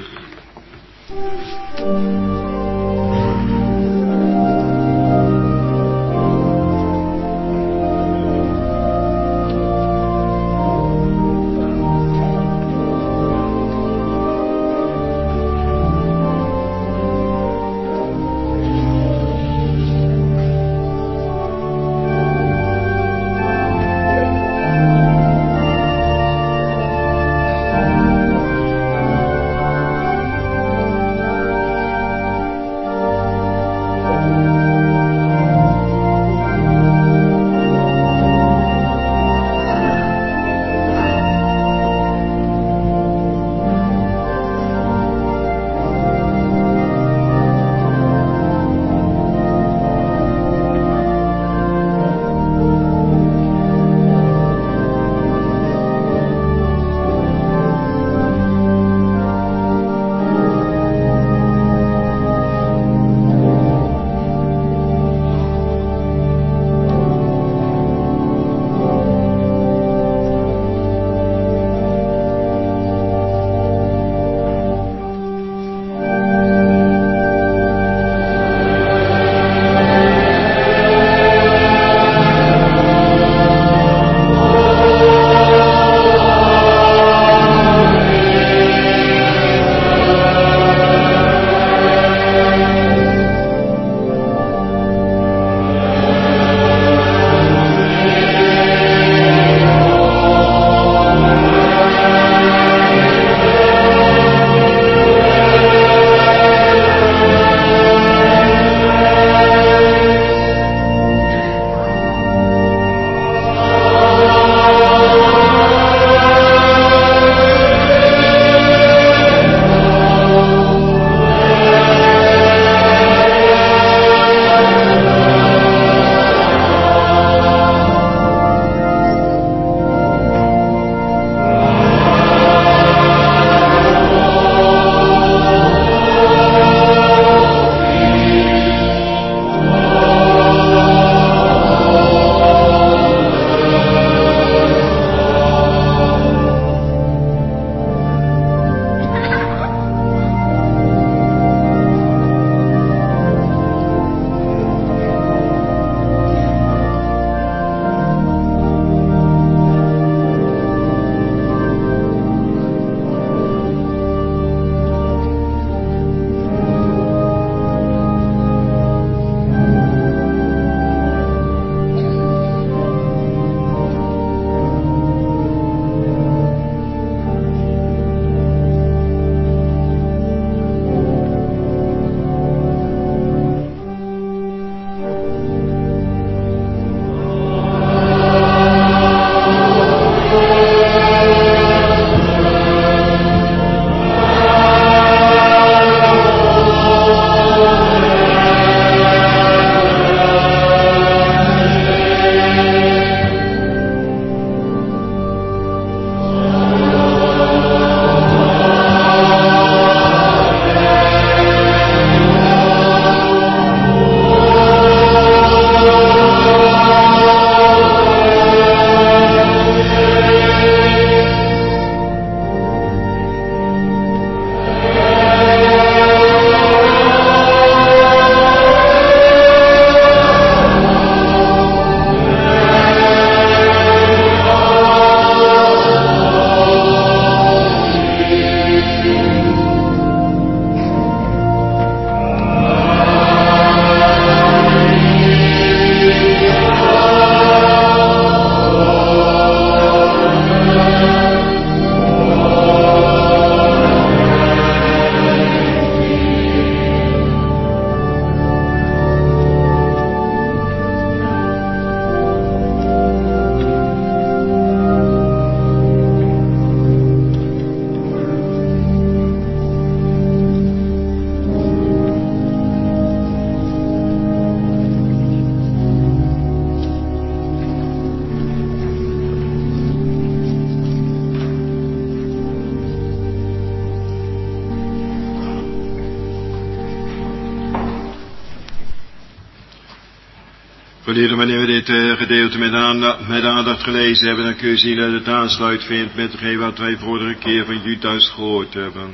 S2: Wanneer we dit uh, gedeelte met aandacht, met aandacht gelezen hebben, dan kun je zien dat het aansluit vindt met hetgeen wat wij vorige keer van Judas gehoord hebben.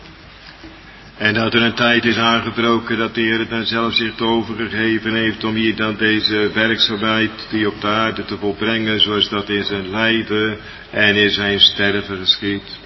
S2: En dat er een tijd is aangebroken dat de Heer het dan zelf zich overgegeven heeft om hier dan deze werkzaamheid die op de aarde te volbrengen, zoals dat in zijn lijden en in zijn sterven geschiet.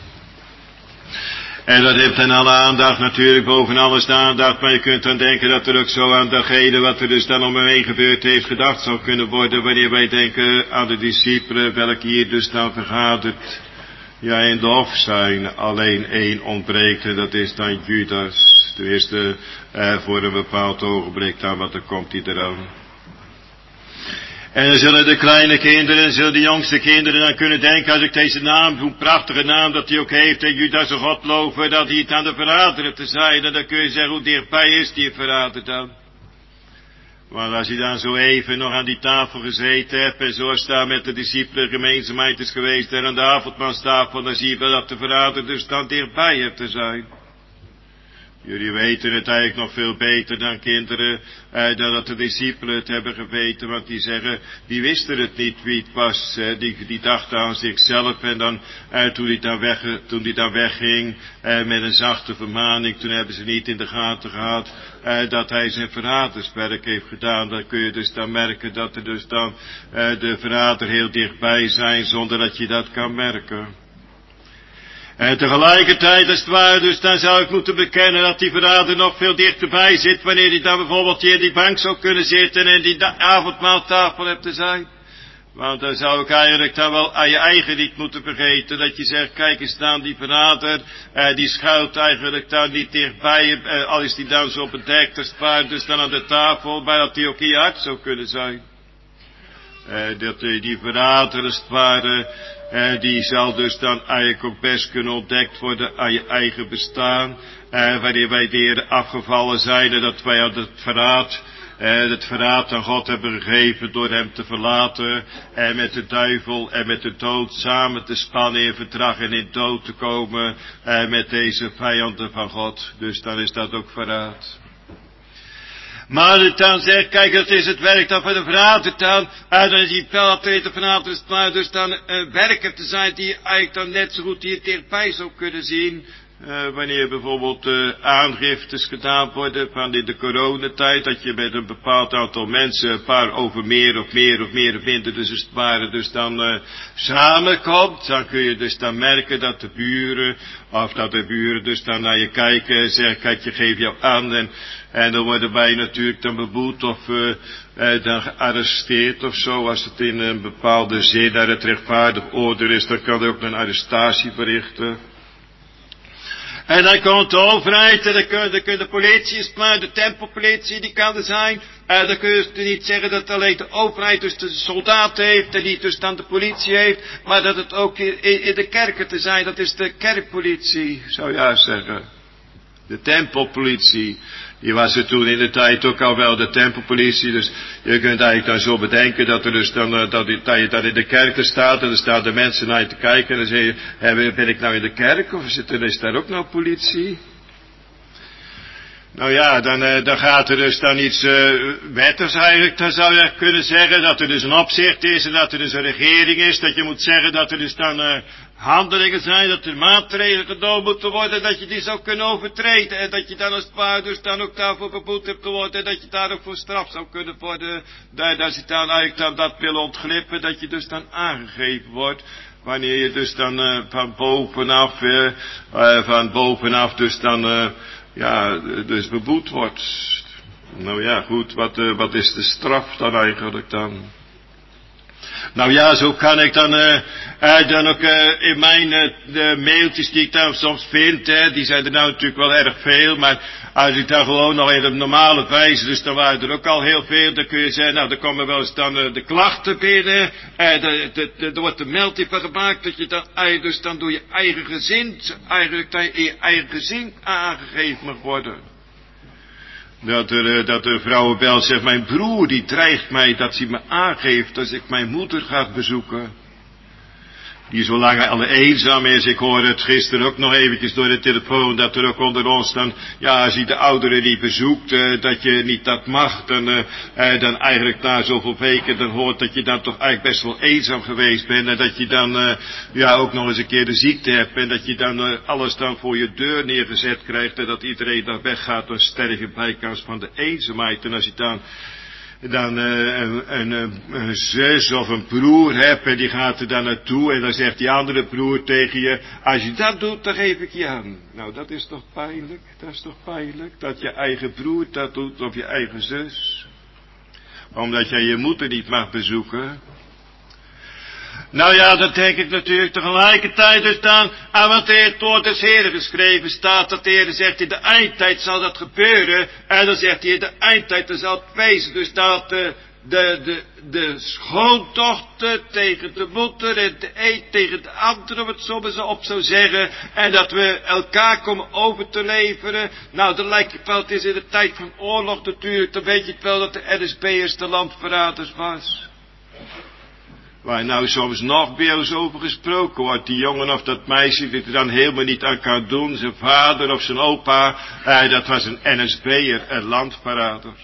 S2: En dat heeft dan alle aandacht, natuurlijk boven alles de aandacht, maar je kunt dan denken dat er ook zo aan datgene wat er dus dan om hem heen gebeurd heeft gedacht zou kunnen worden, wanneer wij denken aan de discipelen, welke hier dus dan vergaderd, ja, in de hof zijn. Alleen één ontbreekt en dat is dan Judas. Tenminste, eh, voor een bepaald ogenblik dan, want dan komt hij eraan. En dan zullen de kleine kinderen, zullen de jongste kinderen dan kunnen denken, als ik deze naam, hoe prachtige naam dat hij ook heeft, en Judas en God loven, dat hij het aan de verrader te zijn. En dan kun je zeggen, hoe dichtbij is die verrader dan? Want als hij dan zo even nog aan die tafel gezeten hebt, en zoals daar met de discipelen gemeenzaamheid is geweest, en aan de avondmaalstafel, dan zie je wel dat de verrader dus dan dichtbij hebt te zijn. Jullie weten het eigenlijk nog veel beter dan kinderen, eh, dan dat de discipelen het hebben geweten, want die zeggen, die wisten het niet wie het was, eh, die, die dachten aan zichzelf en dan, eh, toen die dan, weg, toen die dan wegging, eh, met een zachte vermaning, toen hebben ze niet in de gaten gehad, eh, dat hij zijn verraderswerk heeft gedaan. Dan kun je dus dan merken dat er dus dan, eh, de verrader heel dichtbij zijn, zonder dat je dat kan merken. En tegelijkertijd, als het ware, dus dan zou ik moeten bekennen dat die verrader nog veel dichterbij zit, wanneer hij dan bijvoorbeeld hier in die bank zou kunnen zitten en die avondmaaltafel hebt te zijn. Want dan zou ik eigenlijk dan wel aan je eigen niet moeten vergeten, dat je zegt, kijk eens dan, die verrader, eh, die schuilt eigenlijk dan niet dichtbij, eh, al is die dan zo bedekt, als het ware, dus dan aan de tafel, maar dat die ook in je hart zou kunnen zijn. Eh, dat uh, die verrader, als het ware, eh, die zal dus dan eigenlijk ook best kunnen ontdekt worden aan je eigen bestaan. Eh, wanneer wij de Heer afgevallen zijn en dat wij aan het verraad, eh, het verraad aan God hebben gegeven door hem te verlaten. En met de duivel en met de dood samen te spannen in verdrag en in dood te komen. Eh, met deze vijanden van God. Dus dan is dat ook verraad. Maar het dan zegt, kijk, dat is het werk dan van de verrader dan, en dan is die pelatreter vanavond maar dus dan uh, werken te zijn die eigenlijk dan net zo goed hier dichtbij zou kunnen zien, uh, wanneer bijvoorbeeld uh, aangiftes gedaan worden van in de coronatijd, dat je met een bepaald aantal mensen een paar over meer of meer of meer vinden, dus als het ware dus dan uh, samenkomt, dan kun je dus dan merken dat de buren, of dat de buren dus dan naar je kijken en zeggen, kijk, je geeft jou aan en En dan worden wij natuurlijk dan beboet of uh, uh, dan gearresteerd of zo. Als het in een bepaalde zin naar het rechtvaardig oordeel is, dan kan er ook een arrestatie verrichten. En dan komt de overheid, en dan kun, dan kun de politie is maar, de tempelpolitie, die kan er zijn. En dan kun je niet zeggen dat alleen de overheid dus de soldaten heeft en niet dus dan de politie heeft. Maar dat het ook in, in de kerken te zijn, dat is de kerkpolitie, zou je juist zeggen. De tempelpolitie. Die was er toen in de tijd ook al wel, de tempelpolitie. Dus je kunt eigenlijk dan zo bedenken dat er dus dan, dat, dat je dan in de kerken staat. En dan staan de mensen naar je te kijken. En dan zeg je, hey, ben ik nou in de kerk of zit er, is daar ook nou politie? Nou ja, dan, dan gaat er dus dan iets uh, wettigs eigenlijk, dan zou je kunnen zeggen, dat er dus een opzicht is en dat er dus een regering is, dat je moet zeggen dat er dus dan uh, handelingen zijn, dat er maatregelen genomen moeten worden, dat je die zou kunnen overtreden en dat je dan als het ware dus dan ook daarvoor beboet hebt te worden en dat je daar ook voor straf zou kunnen worden, dat, dat je dan eigenlijk dan dat wil ontglippen, dat je dus dan aangegeven wordt. Wanneer je dus dan uh, van bovenaf, uh, uh, van bovenaf dus dan, uh, ja, dus beboet wordt. Nou ja, goed, wat, uh, wat is de straf dan eigenlijk dan? Nou ja, zo kan ik dan, uh, uh, dan ook uh, in mijn uh, de mailtjes die ik dan soms vind, hè, die zijn er nou natuurlijk wel erg veel, maar als ik dan gewoon nog in de normale wijze, dus dan waren er ook al heel veel, dan kun je zeggen, nou, dan komen wel eens dan uh, de klachten binnen, uh, er wordt de melding van gemaakt, dat je dan eigenlijk dus dan door je eigen gezin, eigenlijk dan in je eigen gezin aangegeven mag worden. Dat er, dat de vrouw belt, zegt, mijn broer die dreigt mij dat hij me aangeeft als ik mijn moeder ga bezoeken. die zo lang al eenzaam is. Ik hoorde het gisteren ook nog eventjes door de telefoon, dat er ook onder ons dan, ja, als je de ouderen niet bezoekt, uh, dat je niet dat mag, dan, uh, uh, dan eigenlijk na zoveel weken, dan hoort dat je dan toch eigenlijk best wel eenzaam geweest bent, en dat je dan, uh, ja, ook nog eens een keer de ziekte hebt, en dat je dan uh, alles dan voor je deur neergezet krijgt, en dat iedereen dan weggaat, dan sterf je bijkans van de eenzaamheid. En als je dan dan uh, een, een, een zus of een broer hebt en die gaat er dan naartoe en dan zegt die andere broer tegen je, als je dat doet, dan geef ik je aan. Nou, dat is toch pijnlijk, dat is toch pijnlijk, dat je eigen broer dat doet of je eigen zus. Omdat jij je moeder niet mag bezoeken. Nou ja, dat denk ik natuurlijk tegelijkertijd dus dan aan wat er het woord des Heren geschreven staat, dat de Heer zegt in de eindtijd zal dat gebeuren, en dan zegt hij in de eindtijd dan zal het wezen, dus dat de, de, de, de schoondochter tegen de moeder en de een tegen de andere, om het zo maar zo op zou zeggen, en dat we elkaar komen over te leveren. Nou, dan lijkt het wel, het is in de tijd van oorlog natuurlijk, dan weet je het wel dat de N S B'ers de landverraders was. Waar nou soms nog bij ons over gesproken wordt, die jongen of dat meisje die er dan helemaal niet aan kan doen, zijn vader of zijn opa, eh, dat was een N S B'er, een landverrader.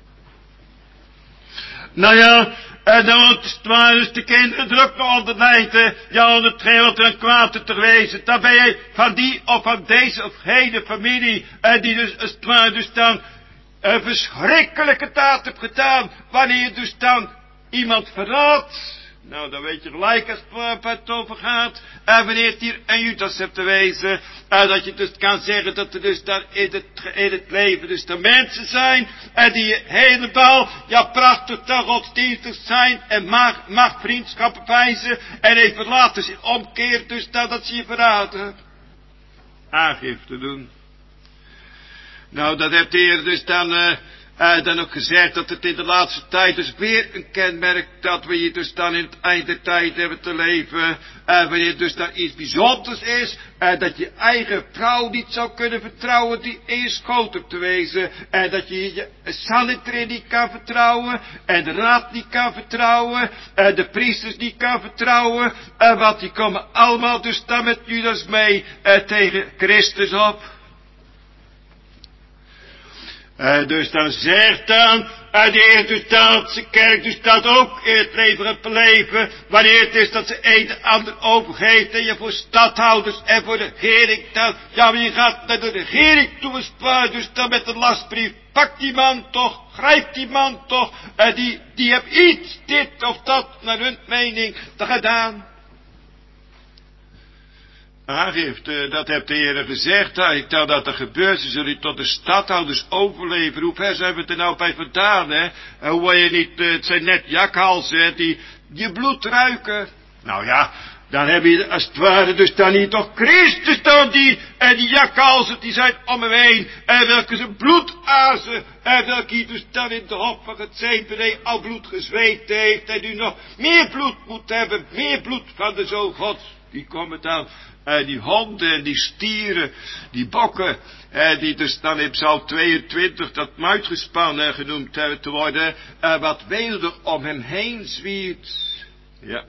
S2: Nou ja, en dan waren dus de kinderen er ook nog onder lijden, ja, onder het geheel wat er een kwaad te wezen, dan ben je van die of van deze of gene familie, en die dus, als het ware dus dan, een verschrikkelijke daad hebt gedaan, wanneer je dus dan iemand verraadt. Nou, dan weet je gelijk als het, het over gaat. En wanneer het hier een Judas hebt te wezen. En dat je dus kan zeggen dat er dus daar in het, in het leven dus de mensen zijn. En die helemaal, ja, prachtig dan godsdienstig zijn. En mag, mag vriendschappen wijzen. En even laten zich omkeren dus dan dat ze je verraden. Aangifte doen. Nou, dat heeft de Heer dus dan... Uh, Uh, dan ook gezegd dat het in de laatste tijd dus weer een kenmerk dat we hier dus dan in het eind der tijd hebben te leven. Uh, wanneer dus dan iets bijzonders is. Uh, dat je eigen vrouw niet zou kunnen vertrouwen die in je schoot hebt te wezen. En uh, dat je je sanitary niet kan vertrouwen. En de raad niet kan vertrouwen. En uh, de priesters niet kan vertrouwen. Uh, want die komen allemaal dus dan met Judas mee uh, tegen Christus op. Uh, dus dan zegt dan, uh, de Heer dus dat zijn kerk dus dat ook in het leven gaat beleven, wanneer het is dat ze een de ander overgeeft, en je voor stadhouders en voor de regering dan, ja, maar je gaat naar de regering toe, als het ware, dus dan met een lastbrief, pak die man toch, grijp die man toch, en uh, die, die heeft iets, dit of dat, naar hun mening, te gedaan. Aangifte, dat heeft de Heer gezegd, ik tel dat er gebeurt, ze zullen tot de stadhouders overleveren. Hoe ver zijn we er nou bij vandaan, hè? En hoe wil je niet, het zijn net jakhalzen, die je bloed ruiken. Nou ja, dan heb je als het ware dus dan niet toch Christus dan die, en die jakhalzen die zijn om hem heen, en welke zijn bloed azen, en welke dus dan in de hof van het Gethsemane al bloed gezweet heeft, en nu nog meer bloed moet hebben, meer bloed van de Zoon Gods, die komen dan. Uh, die honden en die stieren, die bokken, uh, die dus dan in Psalm tweeëntwintig, dat muitgespannen genoemd hebben te worden, uh, wat weelder om hem heen zwiert. Ja.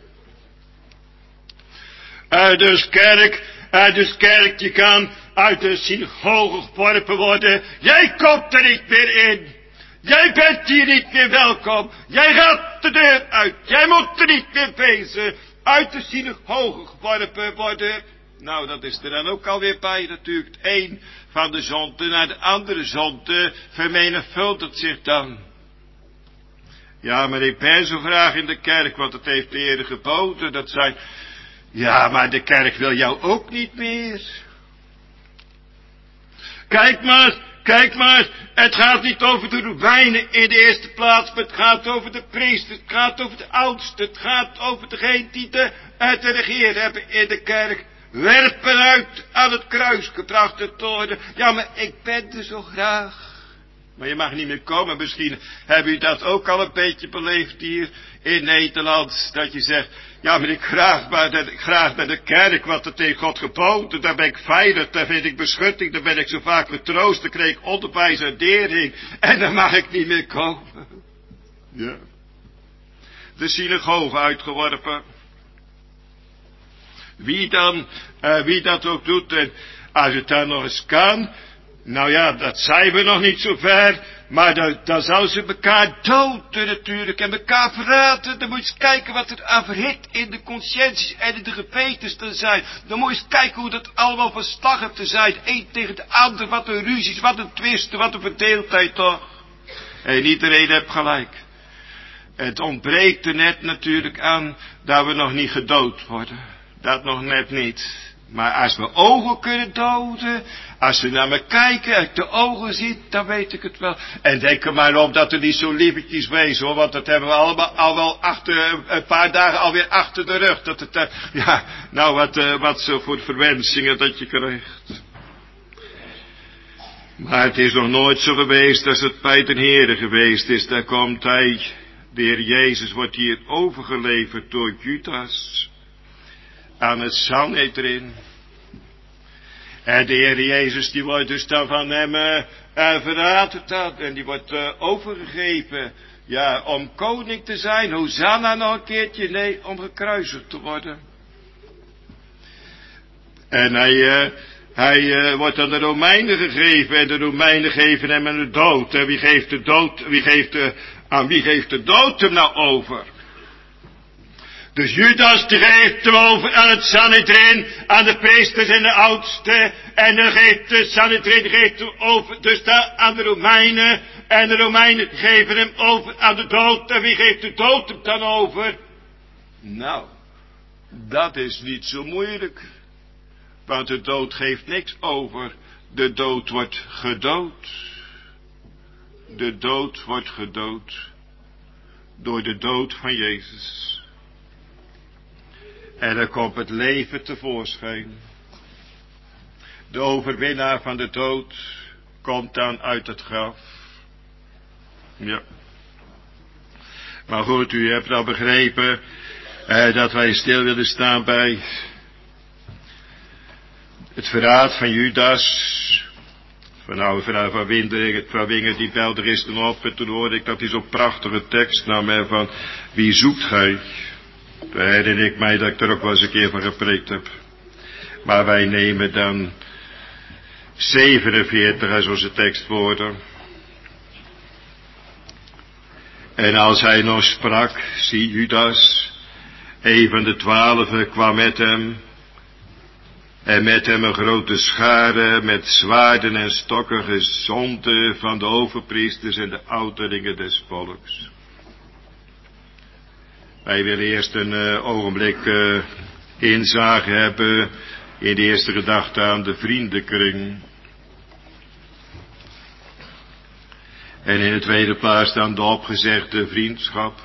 S2: Uh, dus kerk, uh, dus kerk, je kan uit de synagoge geworpen worden. Jij komt er niet meer in. Jij bent hier niet meer welkom. Jij gaat de deur uit. Jij moet er niet meer wezen. Uit de synagoge geworpen worden. Nou, dat is er dan ook alweer bij natuurlijk. Het een van de zonde naar de andere zonde vermenigvuldigt zich dan. Ja, maar ik ben zo graag in de kerk, want het heeft de Heer geboden. Dat zijn... Ja, maar de kerk wil jou ook niet meer. Kijk maar, kijk maar. Het gaat niet over de rabbijnen in de eerste plaats, maar het gaat over de priesters. Het gaat over de oudsten. Het gaat over degenen die de, uit de regeer hebben in de kerk. Werpen uit aan het kruis gebracht te worden. Ja, maar ik ben er zo graag. Maar je mag niet meer komen. Misschien hebben u dat ook al een beetje beleefd hier in Nederland. Dat je zegt, ja, maar ik graag, maar ik graag naar de kerk, want het heeft God geboden. Daar ben ik veilig, daar vind ik beschutting, daar ben ik zo vaak getroost. Daar kreeg ik onderwijs en dering. En dan mag ik niet meer komen. Ja. De synagoge uitgeworpen. Wie dan, uh, wie dat ook doet. En als het dan nog eens kan. Nou ja, dat zijn we nog niet zo ver. Maar dan, dan zou ze elkaar doden natuurlijk. En elkaar verraten. Dan moet je eens kijken wat er aan verhit in de conscienties en in de gewetens te zijn. Dan moet je eens kijken hoe dat allemaal van slag heeft te zijn. Eén tegen de ander. Wat een ruzies, wat een twisten, wat een verdeeldheid toch. En iedereen heeft gelijk. Het ontbreekt er net natuurlijk aan dat we nog niet gedood worden. Dat nog net niet. Maar als we ogen kunnen doden, als we naar me kijken, als ik de ogen zie, dan weet ik het wel. En denk er maar op dat er niet zo lievertjes wezen hoor, want dat hebben we allemaal al wel achter, een paar dagen alweer achter de rug. Dat het, ja, nou wat, uh, wat zo voor verwensingen dat je krijgt. Maar het is nog nooit zo geweest als het bij de Heere geweest is. Daar komt hij, de Heer Jezus wordt hier overgeleverd door Judas. Aan het Sanhedrin. En de Heer Jezus die wordt dus dan van hem uh, uh, verraden dan. En die wordt uh, overgegeven. Ja, om koning te zijn. Hosanna nog een keertje. Nee, om gekruisigd te worden. En hij, uh, hij uh, wordt aan de Romeinen gegeven. En de Romeinen geven hem aan de dood. En wie geeft de dood? Wie geeft de, aan wie geeft de dood hem nou over? Dus Judas die geeft hem over aan het Sanhedrin, aan de priesters en de oudsten. En dan geeft de Sanhedrin geeft hem over dus daar aan de Romeinen. En de Romeinen geven hem over aan de dood. En wie geeft de dood hem dan over? Nou, dat is niet zo moeilijk. Want de dood geeft niks over. De dood wordt gedood. De dood wordt gedood. Door de dood van Jezus. En dan komt het leven tevoorschijn. De overwinnaar van de dood komt dan uit het graf. Ja. Maar goed, u hebt al begrepen eh, dat wij stil willen staan bij het verraad van Judas. Van nou, van, van Winder, van Winger die belde er is toen op en toen hoorde ik dat hij zo'n prachtige tekst nam en van wie zoekt gij? Toen herinner ik mij dat ik er ook wel eens een keer van gepreekt heb. Maar wij nemen dan zevenenveertig als onze tekstwoorden. En als hij nog sprak, zie Judas, een van de twaalfen kwam met hem. En met hem een grote schare met zwaarden en stokken gezonden van de overpriesters en de ouderlingen des volks. Wij willen eerst een uh, ogenblik uh, inzage hebben in de eerste gedachte aan de vriendenkring. En in de tweede plaats dan de opgezegde vriendschap.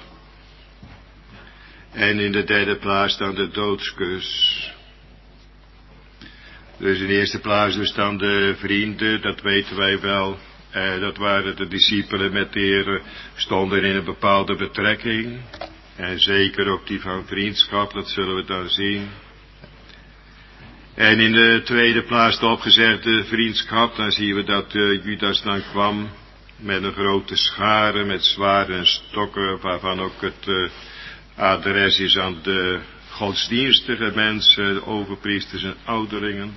S2: En in de derde plaats dan de doodskus. Dus in de eerste plaats dus dan de vrienden, dat weten wij wel. Eh, dat waren de discipelen met de Heer, stonden in een bepaalde betrekking. En zeker ook die van vriendschap, dat zullen we dan zien. En in de tweede plaats de opgezegde vriendschap, dan zien we dat uh, Judas dan kwam met een grote schare, met zwaarden en stokken, waarvan ook het uh, adres is aan de godsdienstige mensen, de overpriesters en ouderlingen.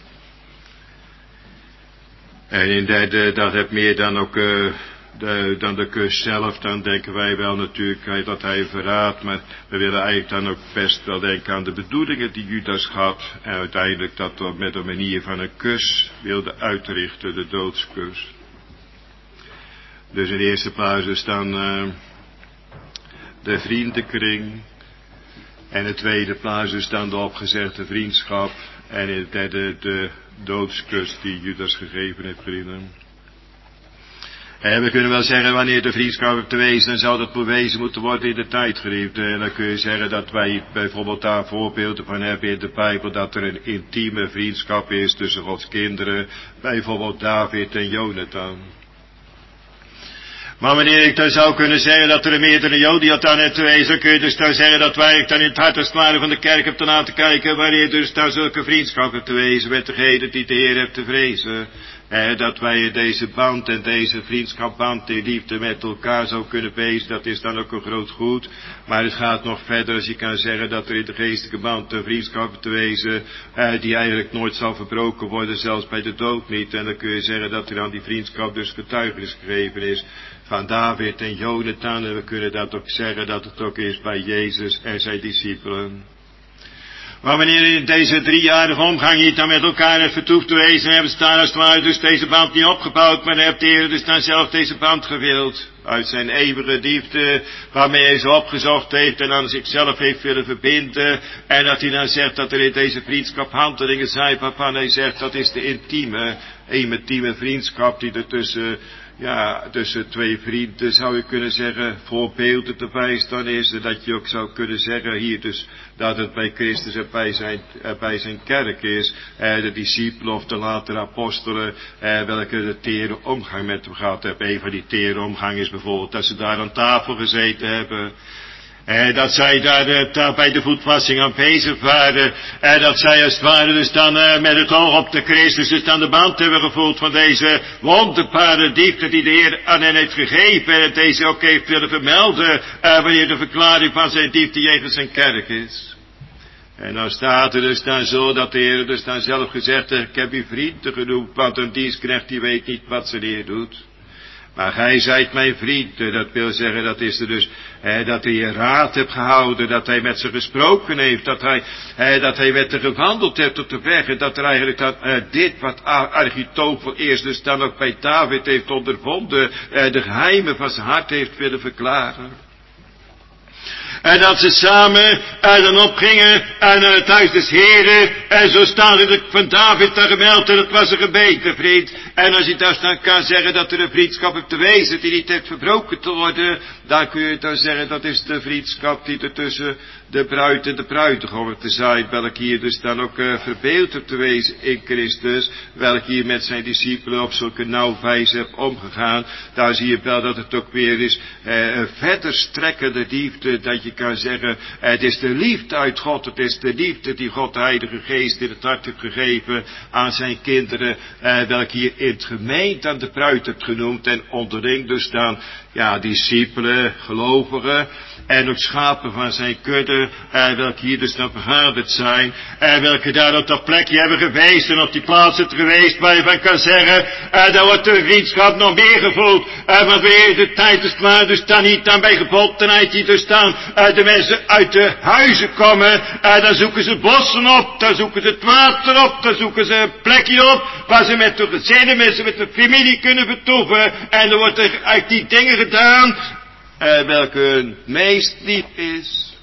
S2: En in derde, dat heeft meer dan ook uh, de, dan de kus zelf, dan denken wij wel natuurlijk dat hij verraadt, maar we willen eigenlijk dan ook best wel denken aan de bedoelingen die Judas had, en uiteindelijk dat we met een manier van een kus wilde uitrichten, de doodskus. Dus in de eerste plaats is dan uh, de vriendenkring, en in de tweede plaats is dan de opgezegde vriendschap, en in de derde de doodskus die Judas gegeven heeft, vrienden. En we kunnen wel zeggen, wanneer de vriendschap heeft te wezen, dan zou dat bewezen moeten worden in de tijd, geliefde. En dan kun je zeggen dat wij bijvoorbeeld daar voorbeelden van hebben in de Bijbel, dat er een intieme vriendschap is tussen Gods kinderen, bijvoorbeeld David en Jonathan. Maar wanneer ik dan zou kunnen zeggen dat er een meerdere Jonathan heeft te wezen, dan kun je dus dan zeggen dat wij dan in het hart als het ware van de kerk hebben aan te kijken, wanneer dus dan zulke vriendschap heeft te wezen met degene die de Heer heeft te vrezen. Eh, dat wij deze band en deze vriendschapband, die liefde met elkaar zou kunnen wezen, dat is dan ook een groot goed. Maar het gaat nog verder als je kan zeggen dat er in de geestelijke band een vriendschap te wezen, eh, die eigenlijk nooit zal verbroken worden, zelfs bij de dood niet. En dan kun je zeggen dat er aan die vriendschap dus getuigenis gegeven is van David en Jonathan. En we kunnen dat ook zeggen dat het ook is bij Jezus en zijn discipelen. Maar wanneer in deze driejarige omgang niet dan met elkaar heeft vertoefd te wezen, hebben ze daar als het ware dus deze band niet opgebouwd, maar dan heeft de Heer dus dan zelf deze band gewild. Uit zijn eeuwige liefde, waarmee hij ze opgezocht heeft en aan zichzelf heeft willen verbinden. En dat hij dan zegt dat er in deze vriendschap handelingen zijn waarvan hij zegt dat is de intieme, intieme vriendschap die er tussen, ja, tussen twee vrienden zou je kunnen zeggen, voorbeelden te bijstaan is. En dat je ook zou kunnen zeggen hier dus dat het bij Christus en bij zijn, eh, bij zijn kerk is. Eh, de discipelen of de latere apostelen, eh, welke de tere omgang met hem gehad hebben. Een van die tere omgang is bijvoorbeeld dat ze daar aan tafel gezeten hebben. En dat zij daar, uh, daar bij de voetwassing aanwezig waren. En dat zij als het ware dus dan uh, met het oog op de Christus dus dan de band hebben gevoeld van deze wonderbare liefde die de Heer aan hen heeft gegeven. En deze ook heeft willen vermelden uh, wanneer de verklaring van zijn liefde jegens zijn kerk is. En dan staat er dus dan zo dat de Heer dus dan zelf gezegd heeft, ik heb u vrienden genoemd, want een dienstknecht die weet niet wat zijn Heer doet. Maar gij zijt mijn vriend, dat wil zeggen, dat is er dus, eh, dat hij je raad hebt gehouden, dat hij met ze gesproken heeft, dat hij, eh, dat hij met ze gewandeld heeft op de weg, en dat er eigenlijk dan, eh, dit wat Architofel eerst dus dan ook bij David heeft ondervonden, eh, de geheimen van zijn hart heeft willen verklaren. En dat ze samen en dan opgingen en naar het huis des Heren. En zo staat het van David daar gemeld en het was een gebeentevriend. En als je dus dan kan zeggen dat er een vriendschap heeft te wezen die niet heeft verbroken te worden. Dan kun je dan zeggen dat is de vriendschap die er tussen de bruid en de bruidegom te zijn. Welk hier dus dan ook uh, verbeeld heeft te wezen in Christus. Welk hier met zijn discipelen op zulke nauw wijze heeft omgegaan. Daar zie je wel dat het ook weer is uh, een verder strekkende liefde. Dat je kan zeggen, uh, het is de liefde uit God. Het is de liefde die God de Heilige Geest in het hart heeft gegeven aan zijn kinderen. Uh, welk hier in het gemeente aan de bruid hebt genoemd. En onderling dus dan, ja, discipelen, gelovigen. En ook schapen van zijn kudde, eh, welke hier dus dan vergaderd zijn, en eh, welke daar op dat plekje hebben geweest, en op die plaats het geweest, waar je van kan zeggen, eh, daar wordt de vriendschap nog meer gevoeld, eh, maar weer de tijd is klaar, dus dan niet dan bij gebondenheid, die dus dan eh, de mensen uit de huizen komen, eh, dan zoeken ze bossen op, dan zoeken ze het water op, dan zoeken ze een plekje op, waar ze met de gezinnen, mensen met de familie kunnen vertoeven, en er wordt er uit die dingen gedaan, Uh, welke hun meest lief is.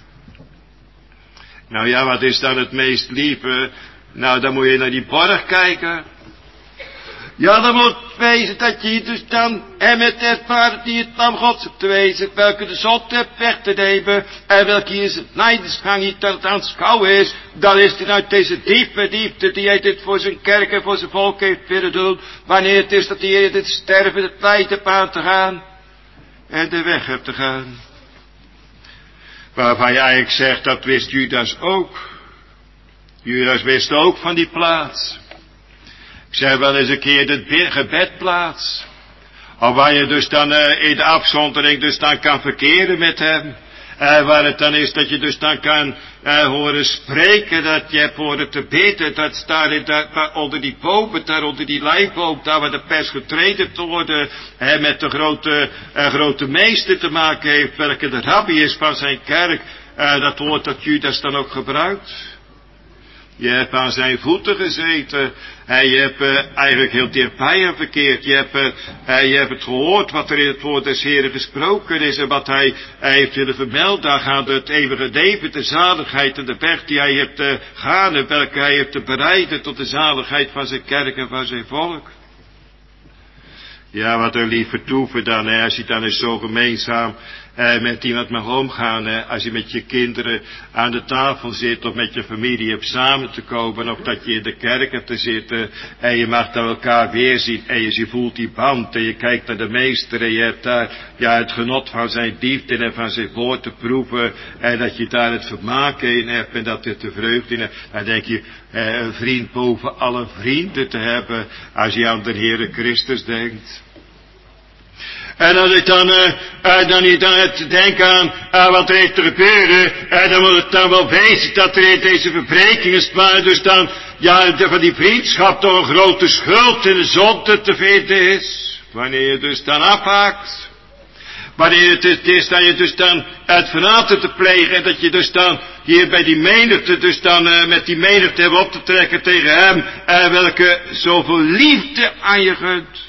S2: Nou ja, wat is dan het meest lieve? Nou, dan moet je naar die borg kijken. Ja, dan moet wezen dat je dus dan en met ervaren die het lam Gods hebt te wezen, welke de zot hebt weg te nemen, en welke is het nijdersgang niet dat het aanschouwen is, dan is het uit deze diepe liefde die hij dit voor zijn kerk en voor zijn volk heeft willen doen, wanneer het is dat hij Heer dit sterven, het lijden hebt aan te gaan. En de weg hebt te gaan. Waarvan je eigenlijk zegt, dat wist Judas ook. Judas wist ook van die plaats. Ik zeg wel eens een keer de gebedplaats. Of waar je dus dan uh, in de afzondering dus dan kan verkeren met hem. Uh, waar het dan is dat je dus dan kan uh, horen spreken, dat je hebt horen te bidden, dat staat in dat, daar onder die bomen, daar onder die lijnboom, daar waar de pers getreden te worden, uh, met de grote, uh, grote meester te maken heeft, welke de rabbi is van zijn kerk, uh, dat woord dat Judas dan ook gebruikt. Je hebt aan zijn voeten gezeten. En je hebt uh, eigenlijk heel dichtbij hem verkeerd. Je hebt, uh, je hebt het gehoord wat er in het woord des Heren gesproken is. En wat hij, hij heeft willen vermelden. Daar gaat het eeuwige leven, de zaligheid en de weg die hij heeft uh, gaan. En welke hij heeft te bereiden tot de zaligheid van zijn kerk en van zijn volk. Ja, wat een lief vertoeven dan, hè, als je dan eens zo gemeenzaam eh, met iemand mag omgaan, hè, als je met je kinderen aan de tafel zit of met je familie hebt samen te komen, of dat je in de kerk hebt te zitten en je mag dan elkaar weerzien en je, je voelt die band en je kijkt naar de meester en je hebt daar ja, het genot van zijn liefde en van zijn woord te proeven en dat je daar het vermaak in hebt en dat het de vreugde in hebt, dan denk je eh, een vriend boven alle vrienden te hebben als je aan de Heere Christus denkt. En als ik dan, uh, uh, dan niet aan het denken aan uh, wat er heeft te gebeuren, uh, dan moet het dan wel wezen dat er in deze verbrekingen, maar dus dan, ja, de, van die vriendschap toch een grote schuld in de zonde te vinden is. Wanneer je dus dan afhaakt. Wanneer het is dat je dus dan het verraad te plegen en dat je dus dan hier bij die menigte, dus dan uh, met die menigte hebben op te trekken tegen hem, uh, welke zoveel liefde aan je gunt.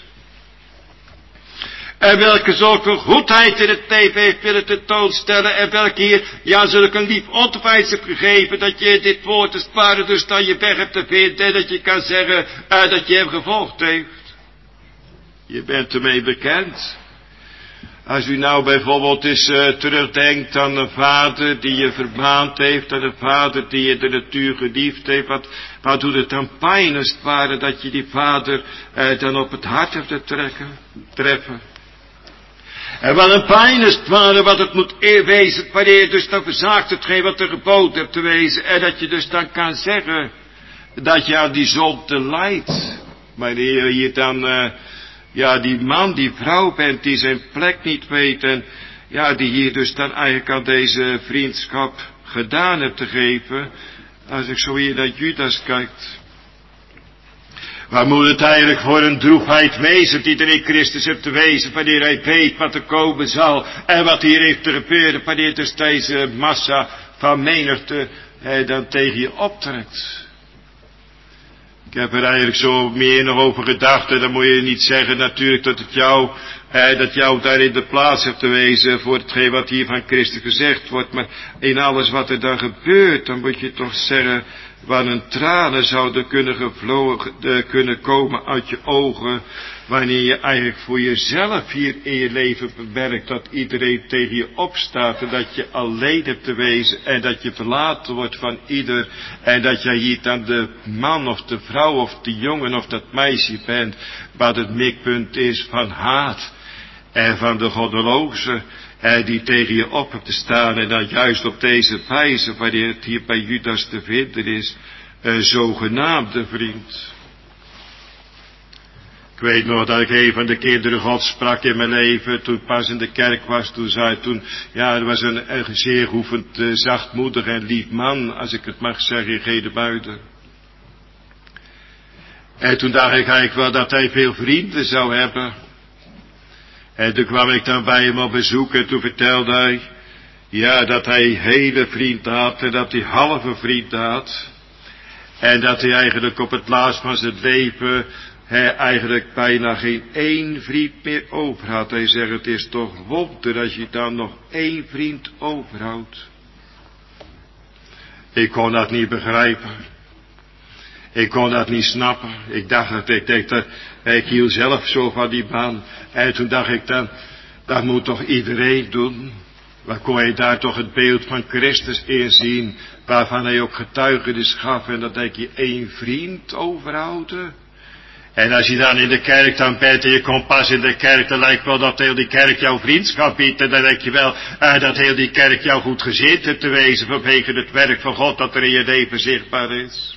S2: En welke zoveel goedheid in het leven heeft willen tentoonstellen. En welke hier, ja, zulk een lief onderwijs heeft gegeven. Dat je dit woord als het ware dus dan je weg hebt te vinden. En dat je kan zeggen uh, dat je hem gevolgd heeft. Je bent ermee bekend. Als u nou bijvoorbeeld eens uh, terugdenkt aan een vader die je vermaand heeft. Aan een vader die je de natuur geliefd heeft. Wat, wat doet het dan pijn als het ware dat je die vader uh, dan op het hart hebt te trekken, treffen. En wat een pijn is het ware wat het moet wezen, wanneer je dus dan verzaakt hetgeen wat er geboden hebt te wezen. En dat je dus dan kan zeggen, dat je aan die zonde lijdt. Wanneer je dan, uh, ja, die man, die vrouw bent, die zijn plek niet weet. En ja, die hier dus dan eigenlijk aan deze vriendschap gedaan hebt te geven. Als ik zo hier naar Judas kijkt. Waar moet het eigenlijk voor een droefheid wezen die er in Christus heeft te wezen, wanneer hij weet wat er komen zal en wat hier heeft te gebeuren, wanneer dus deze massa van menigte hij dan tegen je optrekt. Ik heb er eigenlijk zo meer nog over gedacht en dan moet je niet zeggen natuurlijk dat het jou, eh, dat jou daar in de plaats heeft te wezen voor hetgeen wat hier van Christus gezegd wordt, maar in alles wat er dan gebeurt, dan moet je toch zeggen, waar een tranen zouden kunnen gevlogen, uh, kunnen komen uit je ogen, wanneer je eigenlijk voor jezelf hier in je leven bemerkt dat iedereen tegen je opstaat en dat je alleen hebt te wezen en dat je verlaten wordt van ieder en dat jij hier dan de man of de vrouw of de jongen of dat meisje bent, wat het mikpunt is van haat en van de goddeloze. En die tegen je op hebt te staan en dan juist op deze wijze, wanneer het hier bij Judas te vinden is, een zogenaamde vriend. Ik weet nog dat ik een van de kinderen God sprak in mijn leven, toen ik pas in de kerk was, toen zei toen, ja, er was een, een zeer geoefend, uh, zachtmoedig en lief man, als ik het mag zeggen, in Gedebuiten. En toen dacht ik eigenlijk wel dat hij veel vrienden zou hebben. En toen kwam ik dan bij hem op bezoek en toen vertelde hij, ja, dat hij hele vrienden had en dat hij halve vrienden had. En dat hij eigenlijk op het laatst van zijn leven, hij eigenlijk bijna geen één vriend meer over had. Hij zegt, het is toch wonder als je dan nog één vriend overhoudt. Ik kon dat niet begrijpen. Ik kon dat niet snappen. Ik dacht dat ik denk dat ik hield zelf zo van die baan. En toen dacht ik dan, dat moet toch iedereen doen. Waar kon je daar toch het beeld van Christus in zien, waarvan hij ook getuigenis gaf en dat ik je één vriend overhouden. En als je dan in de kerk dan bent en je komt pas in de kerk, dan lijkt wel dat heel die kerk jouw vriendschap biedt. En dan denk je wel uh, dat heel die kerk jou goed gezind heeft te wezen vanwege het werk van God dat er in je leven zichtbaar is.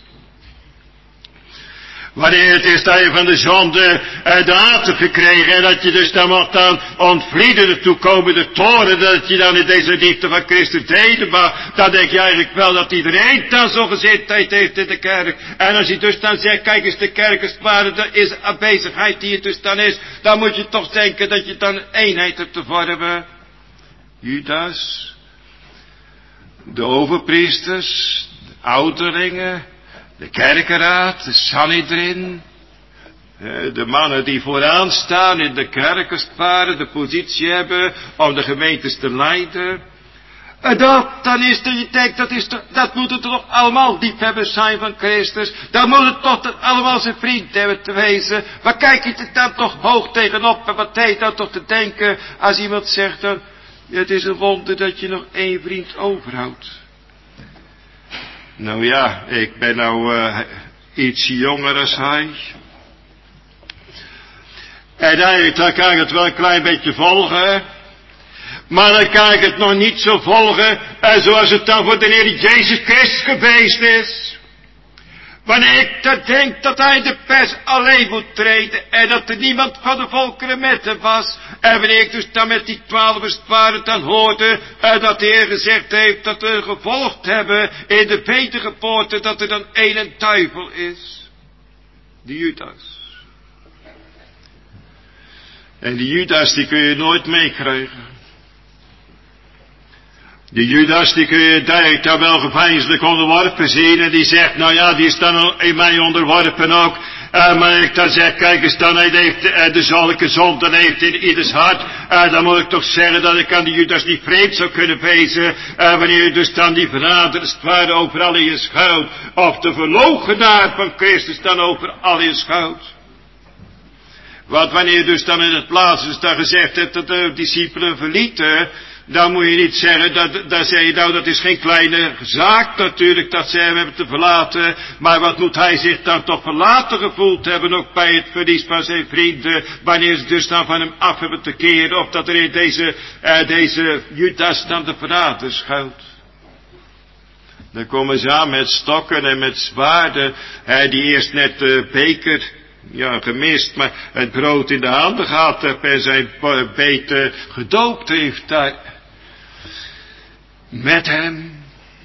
S2: Wanneer het is dat je van de zonde uh, de haat hebt gekregen en dat je dus dan mocht dan ontvlieden de toekomende toren, dat je dan in deze liefde van Christus deden, maar dan denk je eigenlijk wel dat iedereen dan zo'n gezindheid heeft in de kerk. En als je dus dan zegt, kijk eens de kerk is waar er is aanwezigheid die het dus dan is, dan moet je toch denken dat je dan eenheid hebt te vormen. Judas, de overpriesters, de ouderlingen, de kerkenraad, de Sanhedrin, de mannen die vooraan staan in de kerk als het ware, de positie hebben om de gemeentes te leiden. En dat, dan is dat je denkt, dat, is toch, dat moet het toch allemaal liefhebbers zijn van Christus. Dan moet het toch dat allemaal zijn vriend hebben te wezen. Waar kijk je er dan toch hoog tegenop? En wat deed dan toch te denken als iemand zegt dan, het is een wonder dat je nog één vriend overhoudt. Nou ja, ik ben nou uh, iets jonger als hij. En dan, dan kan ik het wel een klein beetje volgen. Maar dan kan ik het nog niet zo volgen uh, zoals het dan voor de Heer Jezus Christus geweest is. Wanneer ik dan denk dat hij de pers alleen moet treden en dat er niemand van de volkeren met hem was. En wanneer ik dus dan met die twaalf waren dan hoorde uh, dat de Heer gezegd heeft dat we gevolgd hebben in de betere poorten dat er dan één duivel is. Die Judas. En die Judas die kun je nooit meekrijgen. Die Judas die kun je daar wel geveinselijk onderworpen zien. En die zegt, nou ja, die is dan in mij onderworpen ook. Uh, maar ik dan zeg, kijk eens dan, hij heeft uh, de zulke zonden heeft in ieders hart. Uh, dan moet ik toch zeggen dat ik aan die Judas niet vreemd zou kunnen wezen. Uh, wanneer je dus dan die verrader als het ware overal in je schuilt. Of de verloochenaar van Christus dan overal in je schuilt. Want wanneer je dus dan in het plaats is dan gezegd hebt dat de discipelen verlieten. Dan moet je niet zeggen, dat, dat zeg je nou, dat is geen kleine zaak natuurlijk, dat ze hem hebben te verlaten. Maar wat moet hij zich dan toch verlaten gevoeld hebben, ook bij het verlies van zijn vrienden, wanneer ze dus dan van hem af hebben te keren, of dat er in deze, uh, deze Judas dan de verrader schuilt. Dan komen ze aan met stokken en met zwaarden, uh, die eerst net de beker, ja, gemist, maar het brood in de handen gehad heeft en zijn beet gedoopt heeft daar. Met hem.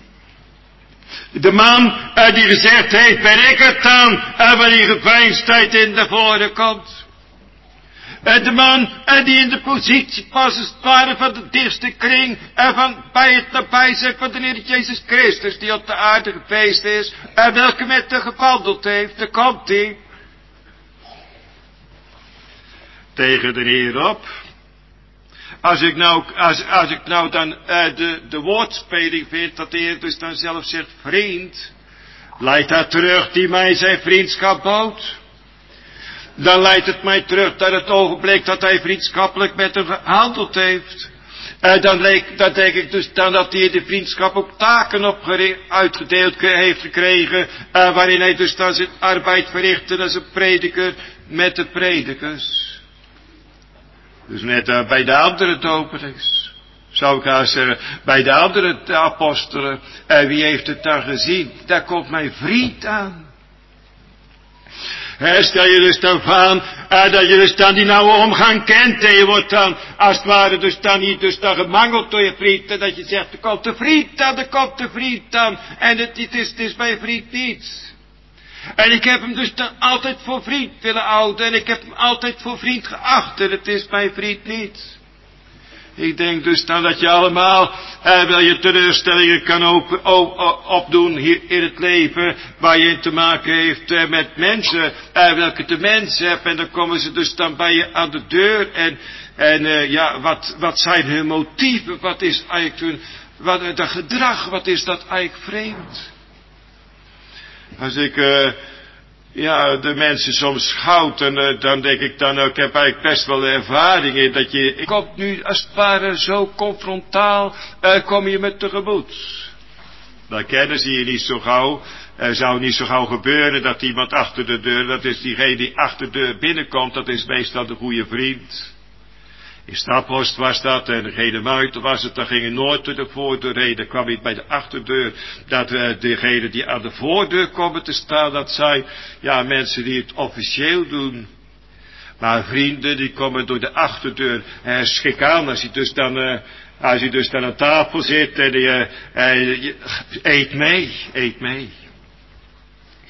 S2: De man uh, die gezegd heeft, ben ik het dan, en wanneer geveinsdheid in de voren komt. En de man uh, die in de positie was, als het ware van de dichtste kring, en van bij het nabijzijn van de Heer Jezus Christus, die op de aarde geweest is, en welke met hem gewandeld heeft, daar komt hij. Tegen de Heer op. Als ik nou, als, als ik nou dan uh, de, de woordspeling vind, dat de Heer dus dan zelf zegt, vriend, leidt dat terug die mij zijn vriendschap bood. Dan leidt het mij terug naar het ogenblik dat hij vriendschappelijk met hem gehandeld heeft. En dan, leek, dan denk ik dus dan dat hij de vriendschap ook taken op uitgedeeld heeft gekregen, uh, waarin hij dus dan zijn arbeid verrichtte als een prediker met de predikers. Dus net uh, bij de andere dopenis, zou ik haar zeggen, bij de andere apostelen, en uh, wie heeft het dan gezien? Daar komt mijn vriend aan. He, stel je dus dan van, uh, dat je dus dan die nauwe omgang kent, en je wordt dan, als het ware, dus dan niet dus dan gemangeld door je vriend, en dat je zegt, er komt de vriend aan, er komt de vriend aan, en het, het, is, het is mijn vriend niets. En ik heb hem dus dan altijd voor vriend willen houden. En ik heb hem altijd voor vriend geacht. En het is mijn vriend niet. Ik denk dus dan dat je allemaal eh, wel je teleurstellingen kan op, op, opdoen hier in het leven. Waar je te maken heeft eh, met mensen. Eh, welke de mensen hebt. En dan komen ze dus dan bij je aan de deur. En, en uh, ja, wat, wat zijn hun motieven? Wat is eigenlijk hun, wat, dat gedrag? Wat is dat eigenlijk vreemd? Als ik, uh, ja, de mensen soms schouwt, en uh, dan denk ik dan, uh, ik heb eigenlijk best wel ervaring in dat je, ik kom nu als het ware zo confrontaal, uh, kom je me tegemoet. Dat kennen ze je niet zo gauw. Er zou niet zo gauw gebeuren dat iemand achter de deur, dat is diegene die achter de deur binnenkomt, dat is meestal de goede vriend. In Staphorst was dat, en degene buiten was het, dan ging je nooit door de voordeur heen, dan kwam je bij de achterdeur, dat uh, degene die aan de voordeur komen te staan, dat zijn, ja, mensen die het officieel doen. Maar vrienden, die komen door de achterdeur, en schik aan, als je dus dan, uh, als je dus dan aan tafel zit, en je, uh, je eet mee, eet mee.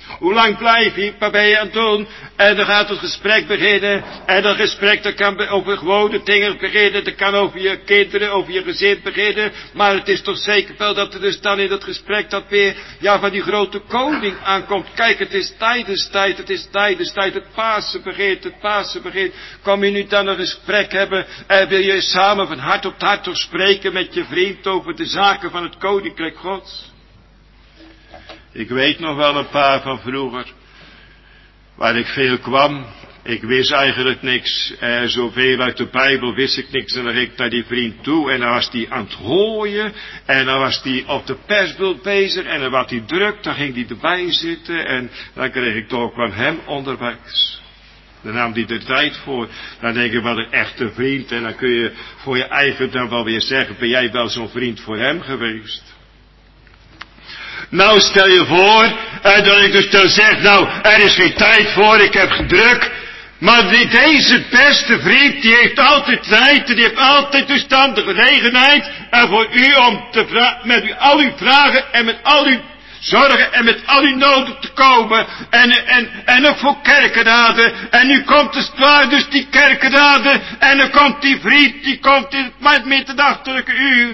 S2: Hoe lang blijf je? Wat ben je aan het doen? En dan gaat het gesprek beginnen. En dat gesprek dat kan over gewone dingen beginnen. Dat kan over je kinderen, over je gezin beginnen. Maar het is toch zeker wel dat er dus dan in dat gesprek dat weer, ja, van die grote koning aankomt. Kijk, het is tijdenstijd, het is tijdenstijd. Het Pasen begint, het Pasen begint. Kom je nu dan een gesprek hebben en wil je samen van hart op hart toch spreken met je vriend over de zaken van het koninkrijk Gods? Ik weet nog wel een paar van vroeger, waar ik veel kwam. Ik wist eigenlijk niks, eh, zoveel uit de Bijbel wist ik niks. En dan ging ik naar die vriend toe en dan was die aan het gooien. En dan was die op de persbult bezig en dan was hij druk, dan ging hij erbij zitten. En dan kreeg ik toch van hem onderwijs. Dan nam hij de tijd voor. Dan denk ik, wat een echte vriend. En dan kun je voor je eigen dan wel weer zeggen, ben jij wel zo'n vriend voor hem geweest? Nou, stel je voor, eh, dat ik dus dan zeg, nou, er is geen tijd voor, ik heb druk. Maar die, deze beste vriend, die heeft altijd tijd, en die heeft altijd dus dan de gelegenheid, en voor u om te vra- met u al uw vragen, en met al uw zorgen, en met al uw noden te komen, en, en, en ook voor kerkenraden, en nu komt de zwaar dus die kerkenraden, en dan komt die vriend, die komt in het middernachtelijke uur.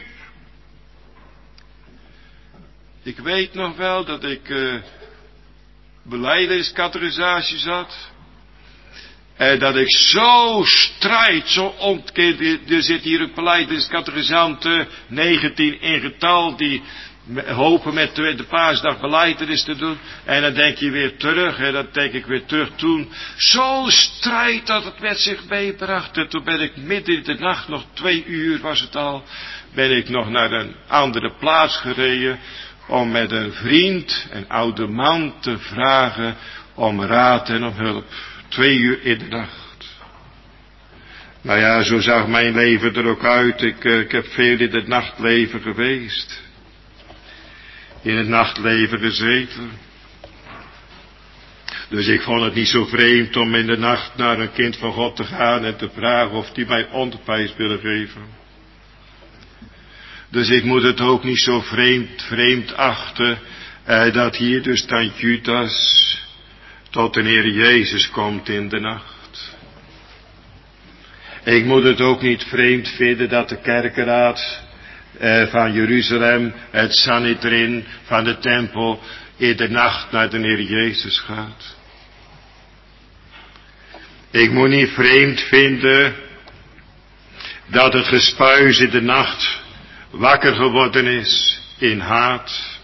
S2: Ik weet nog wel dat ik uh, belijdeniscategorisatie zat. En dat ik zo strijd, zo ontkeerd. Er zit hier een belijdeniscategorisant, negentien in getal, die hopen met de, de paasdag belijdenis te doen. En dan denk je weer terug, en dan denk ik weer terug toen. Zo strijd dat het met zich meebracht. En toen ben ik midden in de nacht, nog twee uur was het al, ben ik nog naar een andere plaats gereden. Om met een vriend, een oude man, te vragen om raad en om hulp. Twee uur in de nacht. Nou ja, zo zag mijn leven er ook uit. Ik, uh, ik heb veel in het nachtleven geweest. In het nachtleven gezeten. Dus ik vond het niet zo vreemd om in de nacht naar een kind van God te gaan en te vragen of die mij onderwijs willen geven. Dus ik moet het ook niet zo vreemd, vreemd achten, eh, dat hier dus dan Judas tot de Heer Jezus komt in de nacht. Ik moet het ook niet vreemd vinden dat de kerkenraad eh, van Jeruzalem, het Sanhedrin van de tempel, in de nacht naar de Heer Jezus gaat. Ik moet niet vreemd vinden dat het gespuis in de nacht wakker geworden is in haat.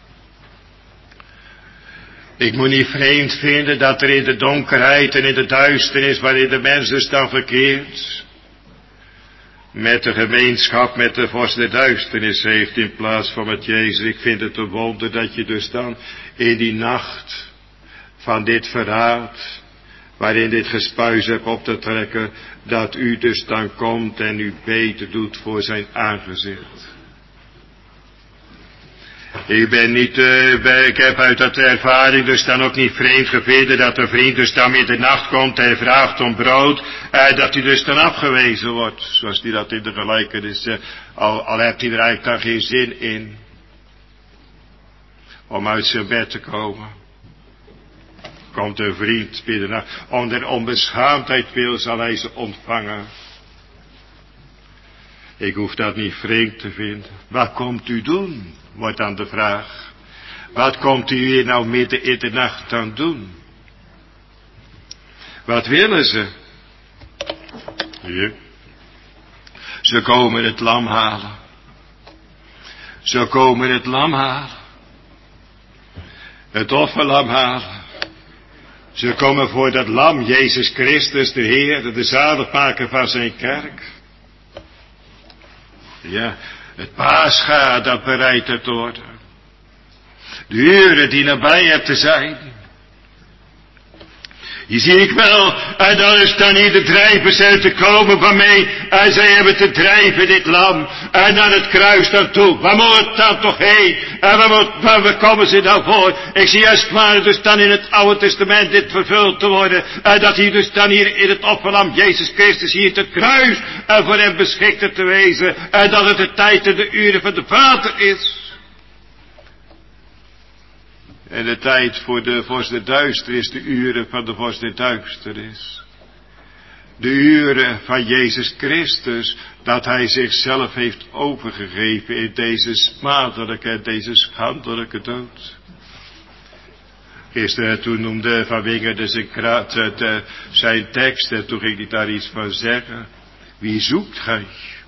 S2: Ik moet niet vreemd vinden dat er in de donkerheid en in de duisternis waarin de mens dus dan verkeert, met de gemeenschap met de vorst der duisternis heeft in plaats van met Jezus. Ik vind het een wonder dat je dus dan in die nacht van dit verraad, waarin dit gespuis hebt op te trekken, dat u dus dan komt en u beter doet voor zijn aangezicht. Ik ben niet, uh, ik heb uit dat ervaring dus dan ook niet vreemd gevonden dat een vriend dus dan in de nacht komt en vraagt om brood, uh, dat hij dus dan afgewezen wordt, zoals hij dat in de gelijkenis, uh, al, al hebt hij er eigenlijk dan geen zin in, om uit zijn bed te komen. Komt een vriend binnen, om der onbeschaamdheid wil zal hij ze ontvangen. Ik hoef dat niet vreemd te vinden. Wat komt u doen? Wordt dan de vraag. Wat komt u hier nou midden in de nacht dan doen? Wat willen ze? Ja. Ze komen het lam halen. Ze komen het lam halen. Het offerlam halen. Ze komen voor dat lam, Jezus Christus, de Heer, de zaligmaker van zijn kerk. Ja, het paascha dat bereid te worden. De uren die nabij hebt te zijn. Hier zie ik wel, en dan is dan hier de drijvers uit te komen van mij, en zij hebben te drijven dit lam, en naar het kruis dan toe. Waar moet het dan toch heen? En waar, moet, waar komen ze dan voor? Ik zie als het ware dus dan in het Oude Testament dit vervuld te worden, en dat hier dus dan hier in het offerlam Jezus Christus hier het kruis, en voor hem beschikte te wezen, en dat het de tijd en de uren van de Vader is. En de tijd voor de vorst der duisternis, de uren van de vorst der duisternis. De uren van Jezus Christus, dat hij zichzelf heeft overgegeven in deze smadelijke en deze schandelijke dood. Gisteren toen noemde Van Wingerden zijn, kraat, uh, zijn tekst en toen ging hij daar iets van zeggen. Wie zoekt gij?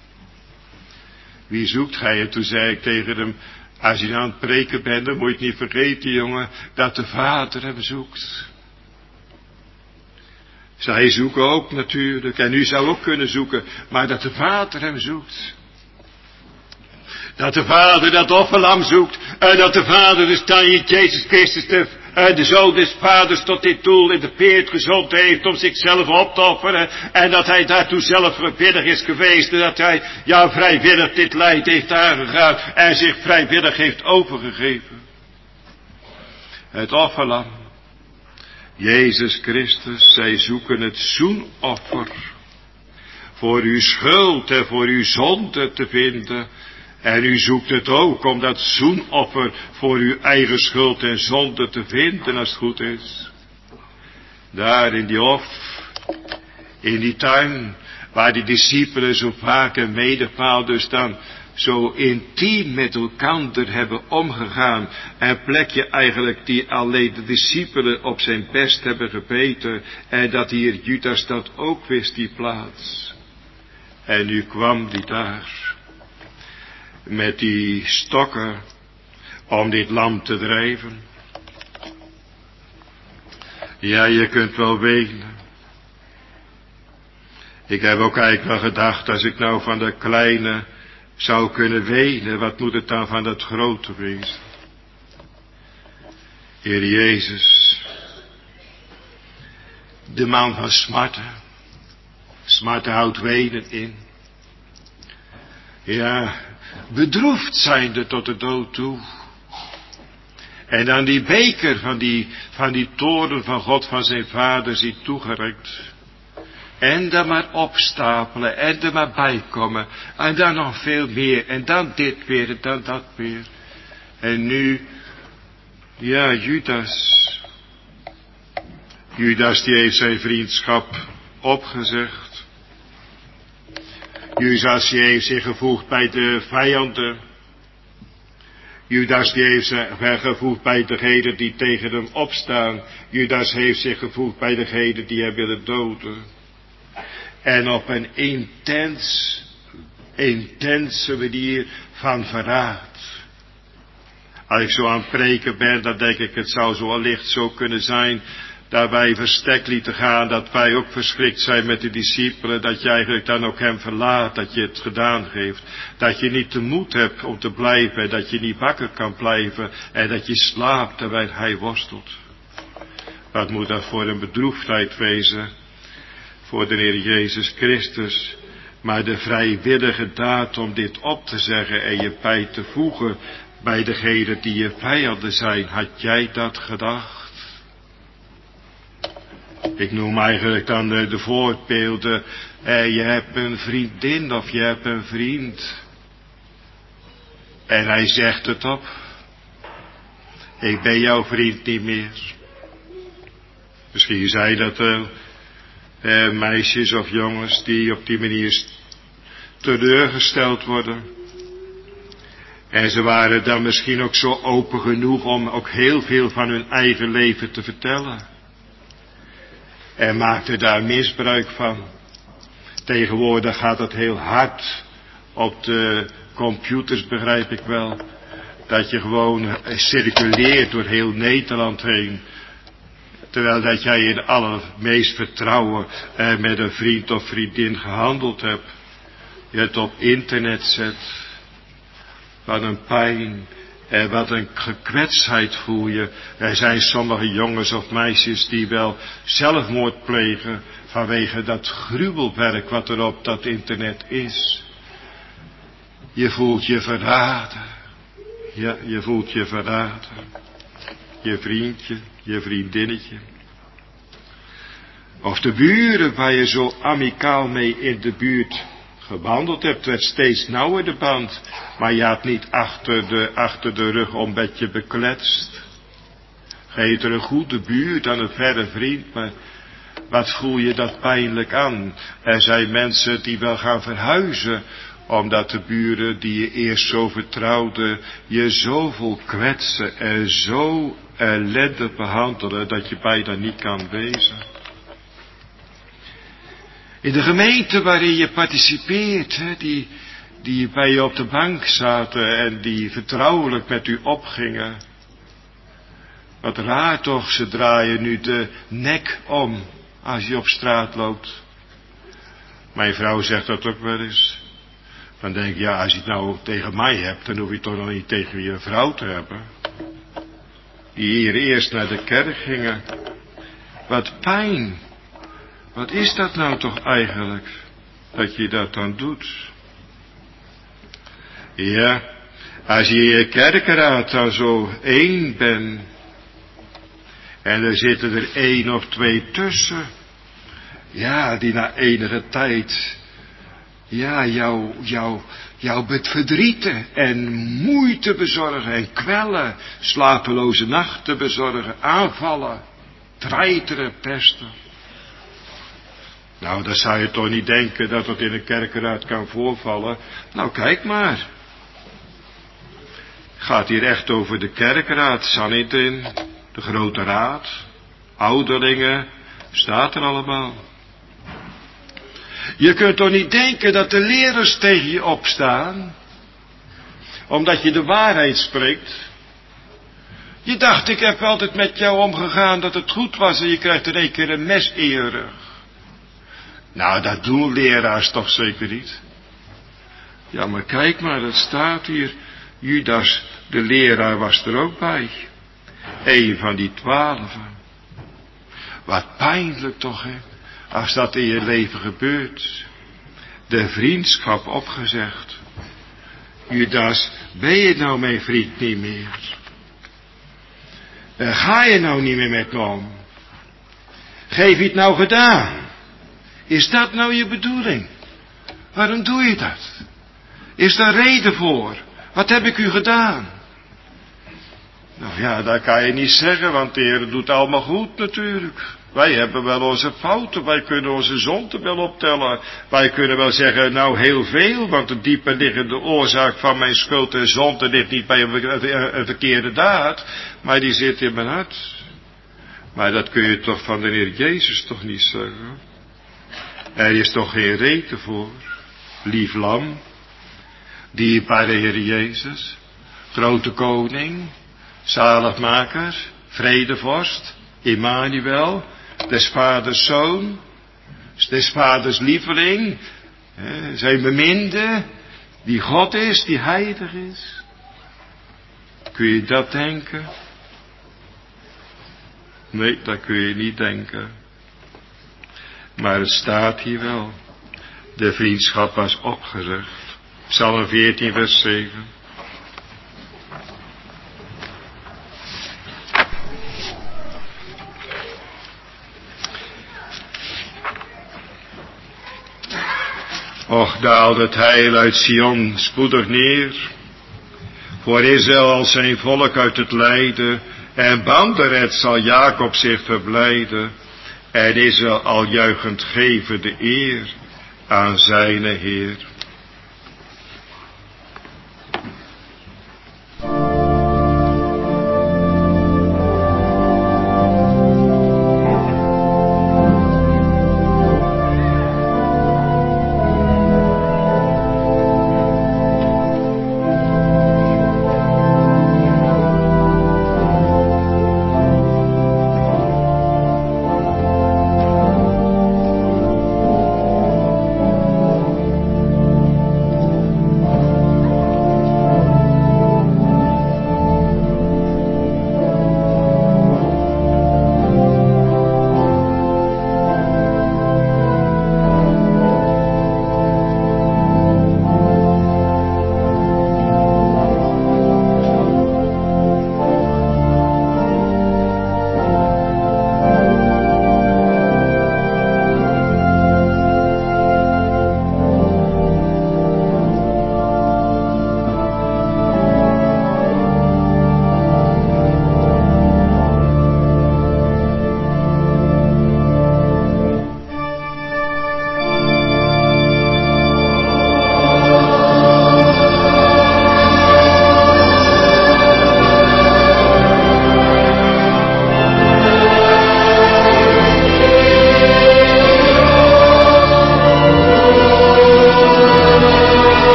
S2: Wie zoekt gij? En toen zei ik tegen hem, als je aan het preken bent, dan moet je het niet vergeten, jongen, dat de Vader hem zoekt. Zij zoeken ook natuurlijk, en u zou ook kunnen zoeken, maar dat de Vader hem zoekt. Dat de Vader dat offerlam zoekt, en dat de Vader dus dan Jezus Christus, de, de Zoon des Vaders, tot dit doel in de peert gezond heeft om zichzelf op te offeren, en dat hij daartoe zelf vrijwillig is geweest, en dat hij jou vrijwillig dit lijdt heeft aangegaan, en zich vrijwillig heeft overgegeven. Het offerlam. Jezus Christus, zij zoeken het zoenoffer voor uw schuld en voor uw zonde te vinden. En u zoekt het ook om dat zoenoffer voor uw eigen schuld en zonde te vinden als het goed is. Daar in die hof, in die tuin, waar die discipelen zo vaak en medepaal dus dan zo intiem met elkander hebben omgegaan. Een plekje eigenlijk die alleen de discipelen op zijn best hebben gebeten. En dat hier Judas dat ook wist, die plaats. En nu kwam die daar. Met die stokken om dit lam te drijven. Ja, je kunt wel wenen. Ik heb ook eigenlijk wel gedacht, als ik nou van de kleine zou kunnen wenen, wat moet het dan van dat grote wezen? Heer Jezus, de man van smarten. Smarten houdt wenen in. Ja, bedroefd zijnde tot de dood toe. En dan die beker van die, van die toorn van God van zijn vader ziet toegerekt. En dan maar opstapelen en er maar bijkomen. En dan nog veel meer. En dan dit weer en dan dat weer. En nu, ja, Judas. Judas die heeft zijn vriendschap opgezegd. Judas die heeft zich gevoegd bij de vijanden. Judas die heeft zich gevoegd bij degenen die tegen hem opstaan. Judas heeft zich gevoegd bij degenen die hem willen doden. En op een intens, intense manier van verraad. Als ik zo aan het preken ben, dan denk ik, het zou zo allicht zo kunnen zijn, dat wij verstek lieten gaan, dat wij ook verschrikt zijn met de discipelen, dat je eigenlijk dan ook hem verlaat, dat je het gedaan heeft. Dat je niet de moed hebt om te blijven, dat je niet wakker kan blijven, en dat je slaapt terwijl hij worstelt. Wat moet dat voor een bedroefdheid wezen? Voor de Heer Jezus Christus, maar de vrijwillige daad om dit op te zeggen en je bij te voegen bij degenen die je vijanden zijn, had jij dat gedacht? Ik noem eigenlijk dan de, de voorbeelden, eh, je hebt een vriendin of je hebt een vriend en hij zegt het op, ik ben jouw vriend niet meer. Misschien zei dat wel. Eh, meisjes of jongens die op die manier teleurgesteld worden. En ze waren dan misschien ook zo open genoeg om ook heel veel van hun eigen leven te vertellen. En maakten daar misbruik van. Tegenwoordig gaat het heel hard op de computers, begrijp ik wel. Dat je gewoon circuleert door heel Nederland heen. Terwijl dat jij in allermeest vertrouwen eh, met een vriend of vriendin gehandeld hebt. Je het op internet zet. Wat een pijn en wat een gekwetsheid voel je. Er zijn sommige jongens of meisjes die wel zelfmoord plegen vanwege dat gruwelwerk wat er op dat internet is. Je voelt je verraden. Ja, je voelt je verraden. Je vriendje, je vriendinnetje. Of de buren waar je zo amicaal mee in de buurt gewandeld hebt, werd steeds nauwer de band. Maar je had niet achter de, achter de rug om met je bekletst. Heet er een goede buurt dan een verre vriend, maar wat voel je dat pijnlijk aan? Er zijn mensen die wel gaan verhuizen, omdat de buren die je eerst zo vertrouwde, je zoveel kwetsen en zo ellendig behandelen, dat je bijna niet kan wezen. In de gemeente waarin je participeert, hè, die, die bij je op de bank zaten en die vertrouwelijk met u opgingen. Wat raar toch, ze draaien nu de nek om als je op straat loopt. Mijn vrouw zegt dat ook wel eens. Dan denk ik, ja, als je het nou tegen mij hebt, dan hoef je het toch nog niet tegen je vrouw te hebben. Die hier eerst naar de kerk gingen. Wat pijn. Wat is dat nou toch eigenlijk, dat je dat dan doet? Ja, als je je kerkenraad dan zo één bent, en er zitten er één of twee tussen, ja, die na enige tijd, ja, jou, jou, jou verdrieten en moeite bezorgen en kwellen, slapeloze nachten bezorgen, aanvallen, treiteren, pesten. Nou, dan zou je toch niet denken dat dat in een kerkenraad kan voorvallen. Nou, kijk maar. Gaat hier echt over de kerkenraad, Sanhedrin, de grote raad, ouderlingen, staat er allemaal. Je kunt toch niet denken dat de leraars tegen je opstaan, omdat je de waarheid spreekt. Je dacht, ik heb altijd met jou omgegaan dat het goed was en je krijgt in één keer een mes in je rug. Nou, dat doen leraars toch zeker niet. Ja, maar kijk maar, dat staat hier. Judas, de leraar, was er ook bij. Eén van die twaalfen. Wat pijnlijk toch, hè? Als dat in je leven gebeurt. De vriendschap opgezegd. Judas, ben je nou mijn vriend niet meer? Uh, ga je nou niet meer met me om? Geef je het nou gedaan? Is dat nou je bedoeling? Waarom doe je dat? Is daar reden voor? Wat heb ik u gedaan? Nou ja, dat kan je niet zeggen, want de Heer doet allemaal goed natuurlijk. Wij hebben wel onze fouten, wij kunnen onze zonden wel optellen. Wij kunnen wel zeggen, nou heel veel, want de dieper liggende oorzaak van mijn schuld en zonde ligt niet bij een verkeerde daad, maar die zit in mijn hart. Maar dat kun je toch van de Heer Jezus toch niet zeggen? Er is toch geen reden voor, lief lam, die bij de Heer Jezus, grote koning, zaligmaker, vredevorst, Immanuel, des vaders zoon, des vaders lieveling, zijn beminde, die God is, die heilig is. Kun je dat denken? Nee, dat kun je niet denken. Maar het staat hier wel. De vriendschap was opgezegd. Psalm veertien vers zeven. Och, daalt het heil uit Sion spoedig neer. Voor Israël als zijn volk uit het lijden. En Banderet zal Jacob zich verblijden. En Israël al juichend geven de eer aan zijn Heer.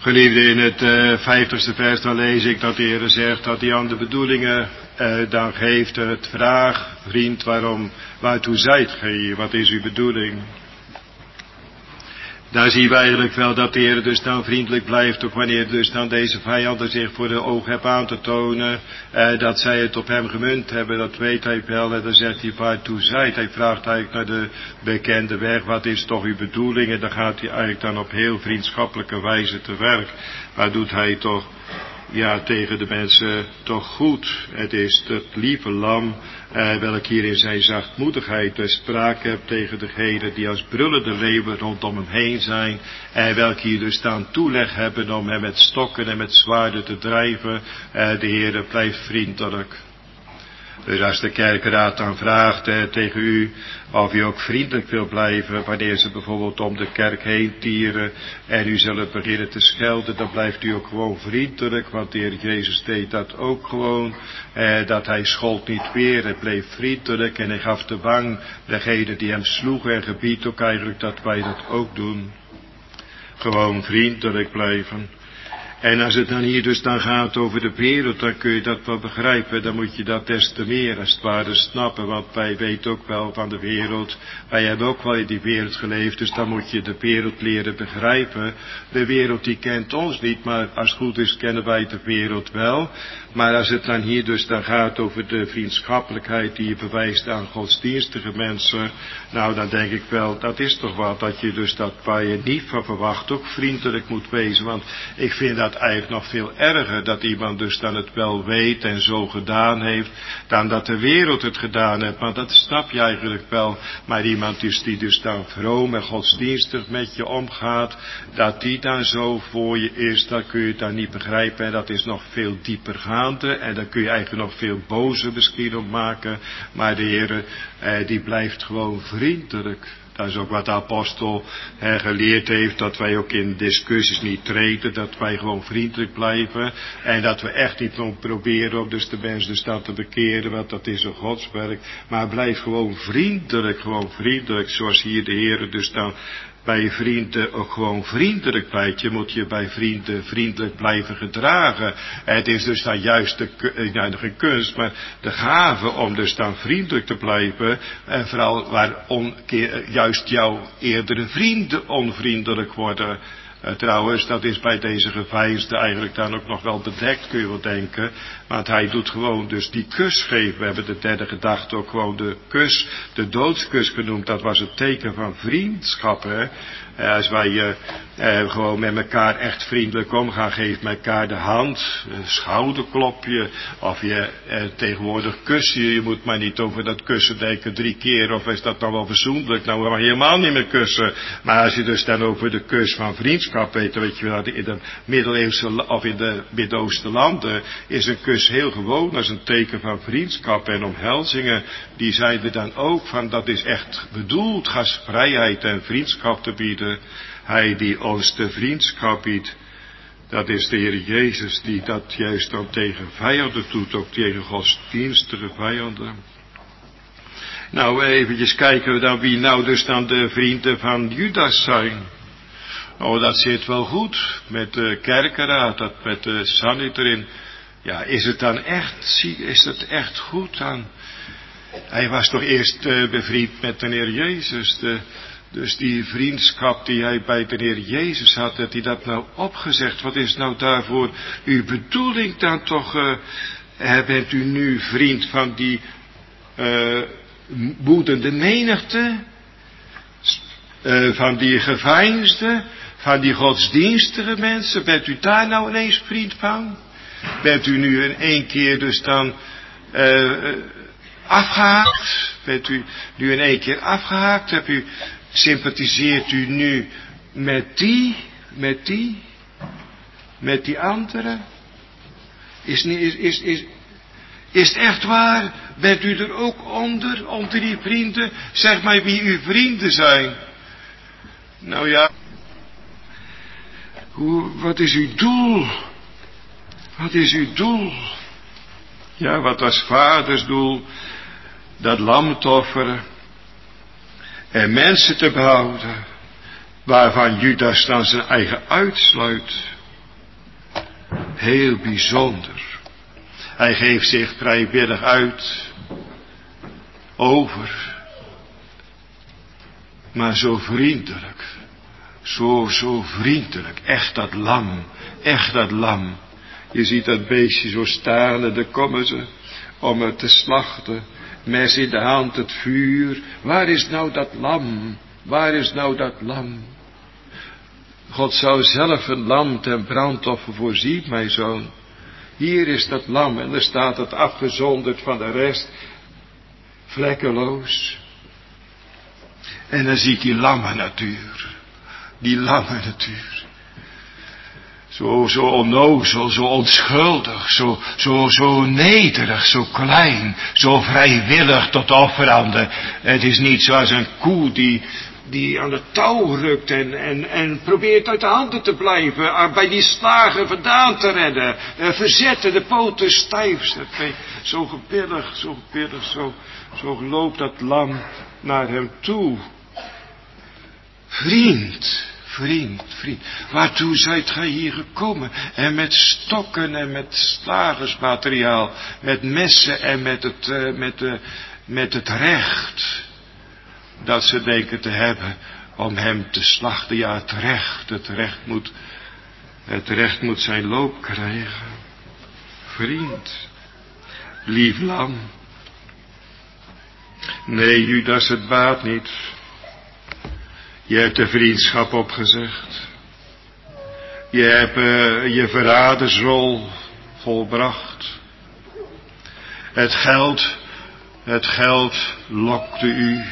S2: Geliefde, in het uh, vijftigste vers dan lees ik dat de Heer zegt dat hij aan de bedoelingen uh, dan geeft het vraag, vriend, waarom, waartoe zijt gij, wat is uw bedoeling? Daar zien we eigenlijk wel dat de Heer dus dan vriendelijk blijft, ook wanneer dus dan deze vijanden zich voor de ogen hebben aan te tonen, eh, dat zij het op hem gemunt hebben, dat weet hij wel, en dan zegt hij waartoe zijt. Hij vraagt eigenlijk naar de bekende weg, wat is toch uw bedoeling, en dan gaat hij eigenlijk dan op heel vriendschappelijke wijze te werk. Maar doet hij toch, ja, tegen de mensen toch goed. Het is het lieve lam, eh, welk hier in zijn zachtmoedigheid de spraak hebt tegen degenen die als brullende leeuwen rondom hem heen zijn, en welk hier dus staan toeleg hebben om hem met stokken en met zwaarden te drijven. Eh, de Heere blijft vriendelijk. Dus als de kerkenraad dan vraagt eh, tegen u of u ook vriendelijk wil blijven, wanneer ze bijvoorbeeld om de kerk heen tieren en u zullen beginnen te schelden, dan blijft u ook gewoon vriendelijk, want de Heer Jezus deed dat ook gewoon, eh, dat hij schold niet weer, hij bleef vriendelijk en hij gaf de wang degene die hem sloegen en gebiedt ook eigenlijk dat wij dat ook doen. Gewoon vriendelijk blijven. En als het dan hier dus dan gaat over de wereld, dan kun je dat wel begrijpen. Dan moet je dat des te meer als het ware snappen. Want wij weten ook wel van de wereld. Wij hebben ook wel in die wereld geleefd. Dus dan moet je de wereld leren begrijpen. De wereld die kent ons niet. Maar als het goed is kennen wij de wereld wel. Maar als het dan hier dus dan gaat over de vriendschappelijkheid die je bewijst aan godsdienstige mensen. Nou dan denk ik wel, dat is toch wat. Dat je dus dat waar je niet van verwacht ook vriendelijk moet wezen. Want ik vind dat eigenlijk nog veel erger. Dat iemand dus dan het wel weet en zo gedaan heeft. Dan dat de wereld het gedaan heeft. Maar dat snap je eigenlijk wel. Maar iemand dus die dus dan vroom en godsdienstig met je omgaat. Dat die dan zo voor je is. Dat kun je dan niet begrijpen. En dat is nog veel dieper gaan. En daar kun je eigenlijk nog veel bozer misschien op maken. Maar de Heer, eh, die blijft gewoon vriendelijk. Dat is ook wat de apostel eh, geleerd heeft. Dat wij ook in discussies niet treden. Dat wij gewoon vriendelijk blijven. En dat we echt niet nog proberen om dus de mensen dus dat te bekeren. Want dat is een godswerk. Maar blijf gewoon vriendelijk. Gewoon vriendelijk. Zoals hier de Heer dus dan bij vrienden ook gewoon vriendelijk blijft. Je moet je bij vrienden vriendelijk blijven gedragen. Het is dus dan juist de, nou, geen kunst, maar de gave om dus dan vriendelijk te blijven. En vooral waar on, juist jouw eerdere vrienden onvriendelijk worden. Uh, trouwens, dat is bij deze geveinsde eigenlijk dan ook nog wel bedekt, kun je wel denken. Want hij doet gewoon dus die kus geven. We hebben de derde gedachte ook gewoon de kus, de doodskus genoemd. Dat was het teken van vriendschap, hè. Uh, als wij uh, uh, gewoon met elkaar echt vriendelijk omgaan, geef elkaar de hand, een schouderklopje, of je uh, tegenwoordig kussen je. Je moet maar niet over dat kussen denken drie keer, of is dat dan wel verzoenlijk? Nou, we mag je helemaal niet meer kussen. Maar als je dus dan over de kus van vriendschap weet, weet je wel, in de middeleeuwse of in de Midden-Oosten landen is een kus heel gewoon als een teken van vriendschap en omhelzingen. Die zeiden dan ook van dat is echt bedoeld gastvrijheid en vriendschap te bieden. Hij die ons de vriendschap biedt, dat is de Heer Jezus die dat juist dan tegen vijanden doet, ook tegen godsdienstige vijanden. Nou, eventjes kijken we dan wie nou dus dan de vrienden van Judas zijn. Oh, dat zit wel goed met de kerkenraad, dat met de Sanhedrin. Ja, is het dan echt, is het echt goed dan? Hij was toch eerst uh, bevriend met de Heer Jezus, de... Dus die vriendschap die hij bij de Heer Jezus had, dat hij dat nou opgezegd. Wat is nou daarvoor uw bedoeling dan toch? Uh, bent u nu vriend van die uh, woedende menigte? Uh, van die geveinsde? Van die godsdienstige mensen? Bent u daar nou ineens vriend van? Bent u nu in één keer dus dan uh, afgehaakt? Bent u nu in één keer afgehaakt? Hebt u... Sympathiseert u nu met die, met die, met die andere? Is, is, is, is, is het echt waar? Bent u er ook onder, onder die vrienden? Zeg maar wie uw vrienden zijn. Nou ja, hoe, wat is uw doel? Wat is uw doel? Ja, wat was vaders doel? Dat lam te offeren. En mensen te behouden, waarvan Judas dan zijn eigen uitsluit. heel bijzonder. Hij geeft zich vrijwillig uit, over, maar zo vriendelijk, zo, zo vriendelijk, echt dat lam, echt dat lam. Je ziet dat beestje zo staan en dan komen ze om het te slachten, mes in de hand, het vuur. Waar is nou dat lam? Waar is nou dat lam? God zou zelf een lam ten brandoffer voorzien, mijn zoon. Hier is dat lam en er staat het afgezonderd van de rest, vlekkeloos. En dan zie ik die lamme natuur, die lamme natuur. Zo, zo onnozel, zo onschuldig, zo, zo, zo nederig, zo klein, zo vrijwillig tot offerande. Het is niet zoals een koe die, die aan het touw rukt en, en, en probeert uit de handen te blijven, bij die slagen vandaan te redden, uh, verzetten, de poten stijf. Zo gewillig, zo gewillig, zo, zo loopt dat lam naar hem toe. Vriend. Vriend, vriend, waartoe zijt gij hier gekomen? En met stokken en met slagersmateriaal, met messen en met het, uh, met, de, met het recht, dat ze denken te hebben om hem te slachten. Ja, het recht, het recht moet, het recht moet zijn loop krijgen. Vriend, lief lam. Nee, Judas, het baat niet. Je hebt de vriendschap opgezegd. Je hebt uh, je verradersrol volbracht. Het geld, het geld lokte u.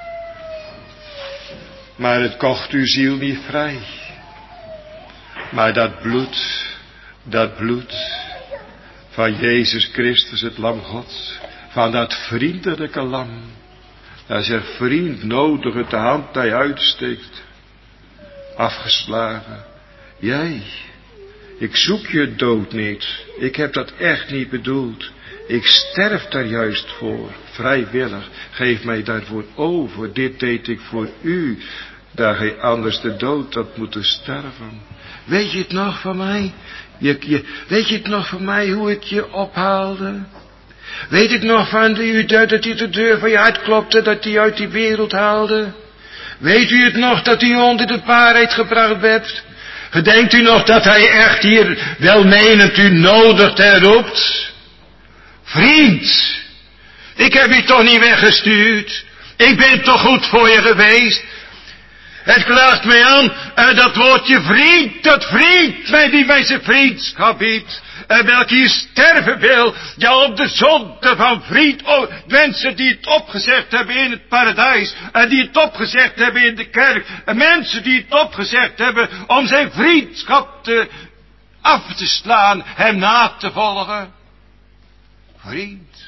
S2: Maar het kocht uw ziel niet vrij. Maar dat bloed, dat bloed van Jezus Christus, het lam Gods, van dat vriendelijke lam. Hij zegt, vriend, nodig het de hand die uitsteekt. Afgeslagen. Jij, ik zoek je dood niet. Ik heb dat echt niet bedoeld. Ik sterf daar juist voor, vrijwillig. Geef mij daarvoor over. Dit deed ik voor u, daar gij anders de dood had moeten sterven. Weet je het nog van mij? Je, je, weet je het nog van mij, hoe ik je ophaalde? Weet ik nog van u dat hij de deur van je hart klopte, dat hij uit die wereld haalde? Weet u het nog dat u onder de waarheid gebracht werd? Gedenkt u nog dat hij echt hier welmenend u nodigt en roept? Vriend, ik heb u toch niet weggestuurd? Ik ben toch goed voor je geweest? Het klaagt mij aan, uh, dat woordje vriend, dat vriend, mij die mij zijn vriendschap biedt. En uh, welke hier sterven wil, ja op de zonde van vriend, oh, mensen die het opgezegd hebben in het paradijs, en uh, die het opgezegd hebben in de kerk, en uh, mensen die het opgezegd hebben om zijn vriendschap te, af te slaan, hem na te volgen. Vriend.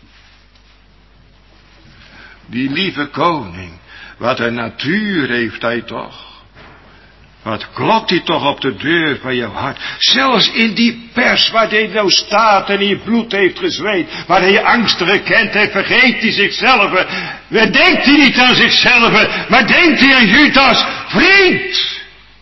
S2: Die lieve koning. Wat een natuur heeft hij toch. Wat klopt hij toch op de deur van jouw hart. Zelfs in die pers waar hij nou staat en in bloed heeft gezweet. Waar hij angsten gekend heeft, vergeet hij zichzelf. Denkt hij niet aan zichzelf, maar denkt hij aan Judas, vriend.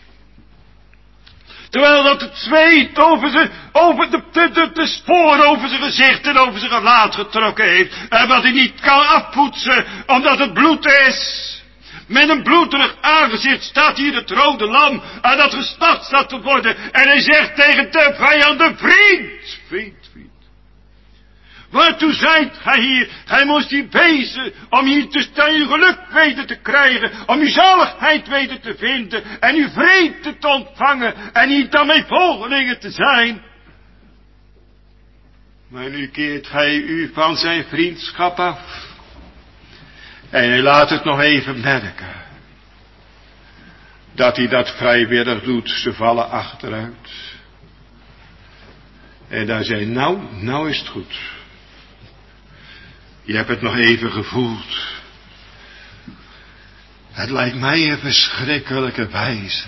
S2: Terwijl dat het zweet over, zijn, over de, de, de, de sporen over zijn gezicht en over zijn gelaat getrokken heeft. En wat hij niet kan afpoetsen, omdat het bloed is. Met een bloederig aangezicht staat hier het rode lam en dat geslacht staat te worden. En hij zegt tegen de vijanden, vriend, vriend, vriend. Waartoe zijt gij hier? Gij moest hier wezen om hier te staan, uw geluk weten te krijgen, om uw zaligheid weten te vinden en uw vrede te ontvangen en hier dan mijn volgelingen te zijn. Maar nu keert gij u van zijn vriendschap af. En hij laat het nog even merken. Dat hij dat vrijwillig doet, ze vallen achteruit. En daar zei, nou, nou is het goed. Je hebt het nog even gevoeld. Het lijkt mij een verschrikkelijke wijze.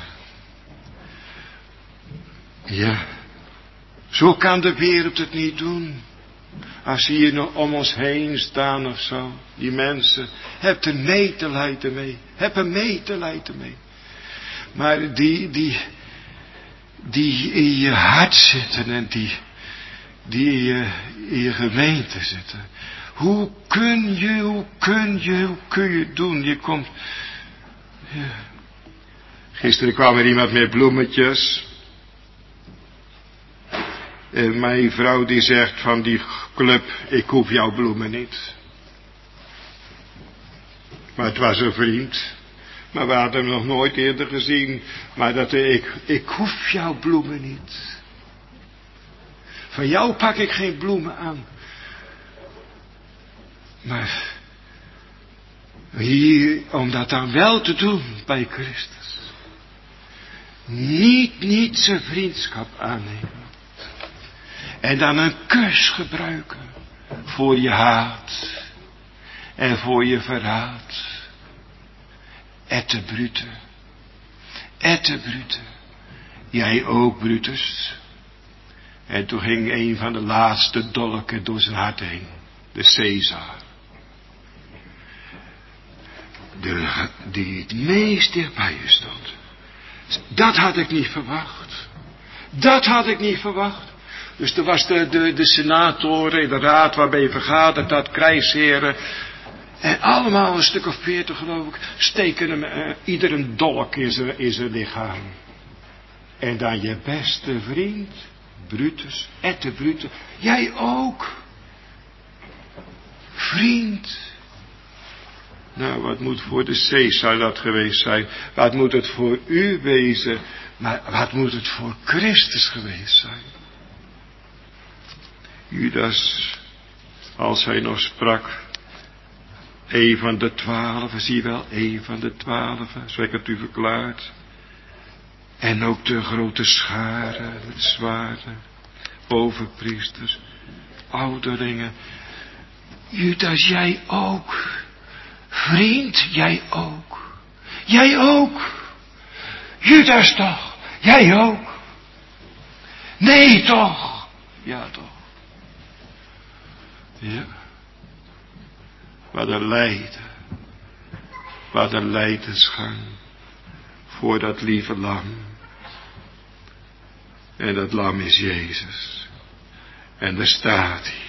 S2: Ja, zo kan de wereld het niet doen. Als ze hier nog om ons heen staan of zo. Die mensen. Heb er medelijden mee. Heb er medelijden mee. Maar die, die, die in je hart zitten en die, die in je, in je gemeente zitten. Hoe kun je, hoe kun je, hoe kun je het doen? Je komt... Ja. Gisteren kwam er iemand met bloemetjes. En mijn vrouw die zegt van die club, ik hoef jouw bloemen niet. Maar het was een vriend. Maar we hadden hem nog nooit eerder gezien. Maar dat ik, ik hoef jouw bloemen niet. Van jou pak ik geen bloemen aan. Maar hier, om dat dan wel te doen bij Christus. Niet, niet zijn vriendschap aannemen. En dan een kus gebruiken. Voor je haat. En voor je verraad. Ette brute. Ette brute. Jij ook, Brutus. En toen ging een van de laatste dolken door zijn hart heen. De Caesar. De, die het meest dichtbij je stond. Dat had ik niet verwacht. Dat had ik niet verwacht. Dus er was de, de, de senatoren, de raad waarbij vergaderd had, krijgsheren. En allemaal een stuk of veertig geloof ik, steken hem uh, ieder een dolk in zijn, in zijn lichaam. En dan je beste vriend, Brutus, ette Brutus, jij ook. Vriend. Nou, wat moet voor de Caesar dat geweest zijn? Wat moet het voor u wezen? Maar wat moet het voor Christus geweest zijn? Judas, als hij nog sprak, een van de twaalfen, zie je wel, een van de twaalfen, zo ik het u verklaard. En ook de grote scharen met zwaarden, overpriesters, ouderlingen. Judas, jij ook. Vriend, jij ook. Jij ook. Judas toch, jij ook. Nee toch. Ja toch. Ja. Wat een lijden. Wat een lijdensgang. Voor dat lieve lam. En dat lam is Jezus. En daar staat hij.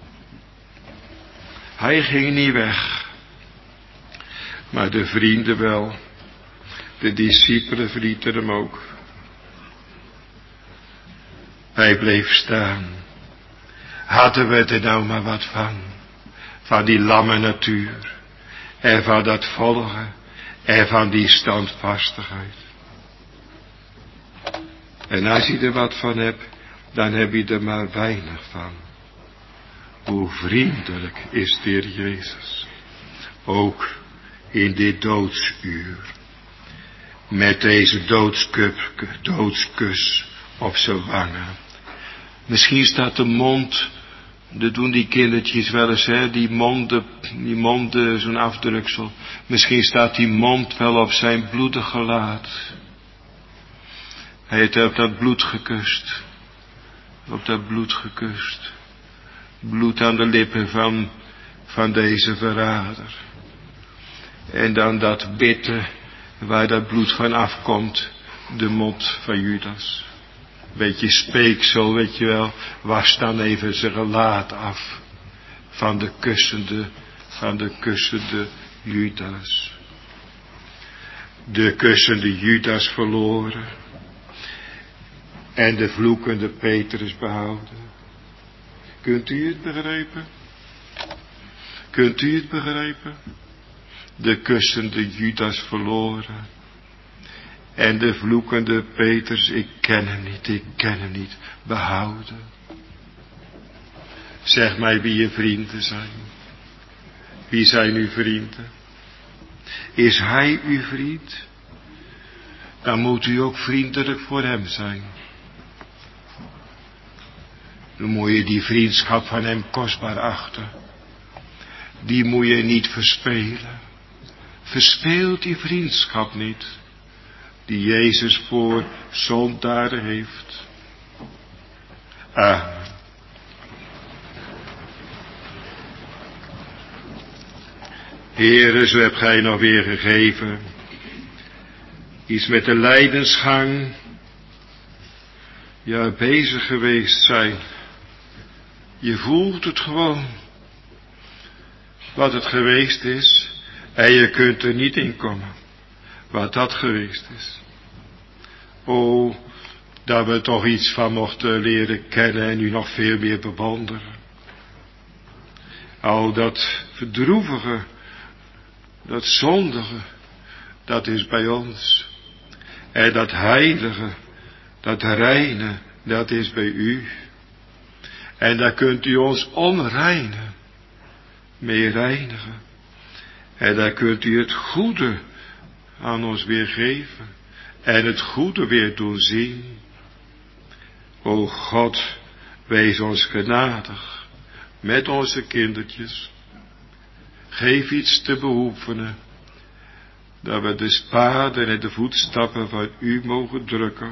S2: Hij ging niet weg. Maar de vrienden wel. De discipelen verlieten hem ook. Hij bleef staan. Hadden we er nou maar wat van. Van die lamme natuur. En van dat volgen. En van die standvastigheid. En als je er wat van hebt. Dan heb je er maar weinig van. Hoe vriendelijk is de Heer Jezus. Ook in dit doodsuur. Met deze doodskup, doodskus op zijn wangen. Misschien staat de mond, dat doen die kindertjes wel eens, hè, die monden, die monden, zo'n afdruksel. Misschien staat die mond wel op zijn bloedig gelaat. Hij heeft op dat bloed gekust. Op dat bloed gekust. Bloed aan de lippen van, van deze verrader. En dan dat bitter, waar dat bloed van afkomt, de mond van Judas. Beetje speeksel, weet je wel, was dan even zijn gelaat af. Van de kussende, van de kussende Judas. De kussende Judas verloren. En de vloekende Petrus behouden. Kunt u het begrijpen? Kunt u het begrijpen? De kussende Judas verloren. En de vloekende Petrus, ik ken hem niet, ik ken hem niet, behouden. Zeg mij wie je vrienden zijn. Wie zijn uw vrienden? Is hij uw vriend? Dan moet u ook vriendelijk voor hem zijn. Dan moet je die vriendschap van hem kostbaar achten. Die moet je niet verspelen. Verspeel die vriendschap niet. Die Jezus voor zondaren heeft. Amen. Heere, zo hebt gij nog weer gegeven. Iets met de lijdensgang. ja, bezig geweest zijn. Je voelt het gewoon. Wat het geweest is. En je kunt er niet in komen. Wat dat geweest is. O, dat we toch iets van mochten leren kennen en nu nog veel meer bewonderen. Al dat verdroevige, dat zondige, dat is bij ons. En dat heilige, dat reine, dat is bij u. En daar kunt u ons onreinen mee reinigen. En daar kunt u het goede aan ons weer geven. En het goede weer doen zien. O God, wees ons genadig met onze kindertjes. Geef iets te beoefenen. Dat we de spaden en de voetstappen van u mogen drukken.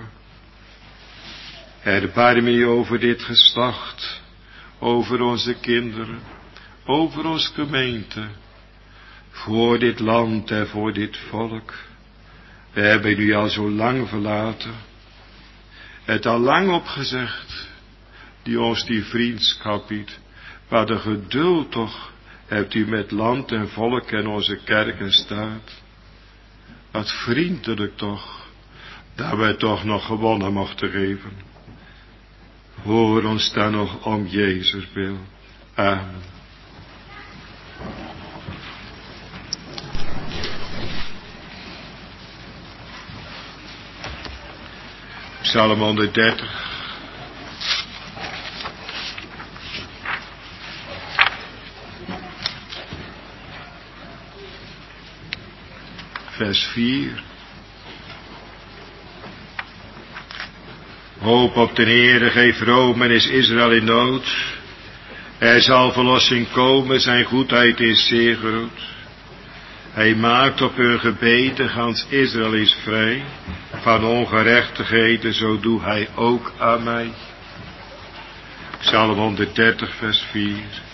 S2: Erbarm je over dit geslacht. Over onze kinderen. Over onze gemeente. Voor dit land en voor dit volk. We hebben u al zo lang verlaten. Het al lang opgezegd. Die ons die vriendschap biedt. Maar de geduld toch hebt u met land en volk en onze kerk en staat. Wat vriendelijk toch. Dat wij toch nog gewonnen mochten geven. Hoor ons dan nog om Jezus wil. Amen. Psalm honderddertig. Vers vier. Hoop op de Heere, geef room en is Israël in nood. Er zal verlossing komen, zijn goedheid is zeer groot. Hij maakt op hun gebeden, gans Israël is vrij. Van ongerechtigheden, zo doet hij ook aan mij. Psalm honderddertig, vers vier.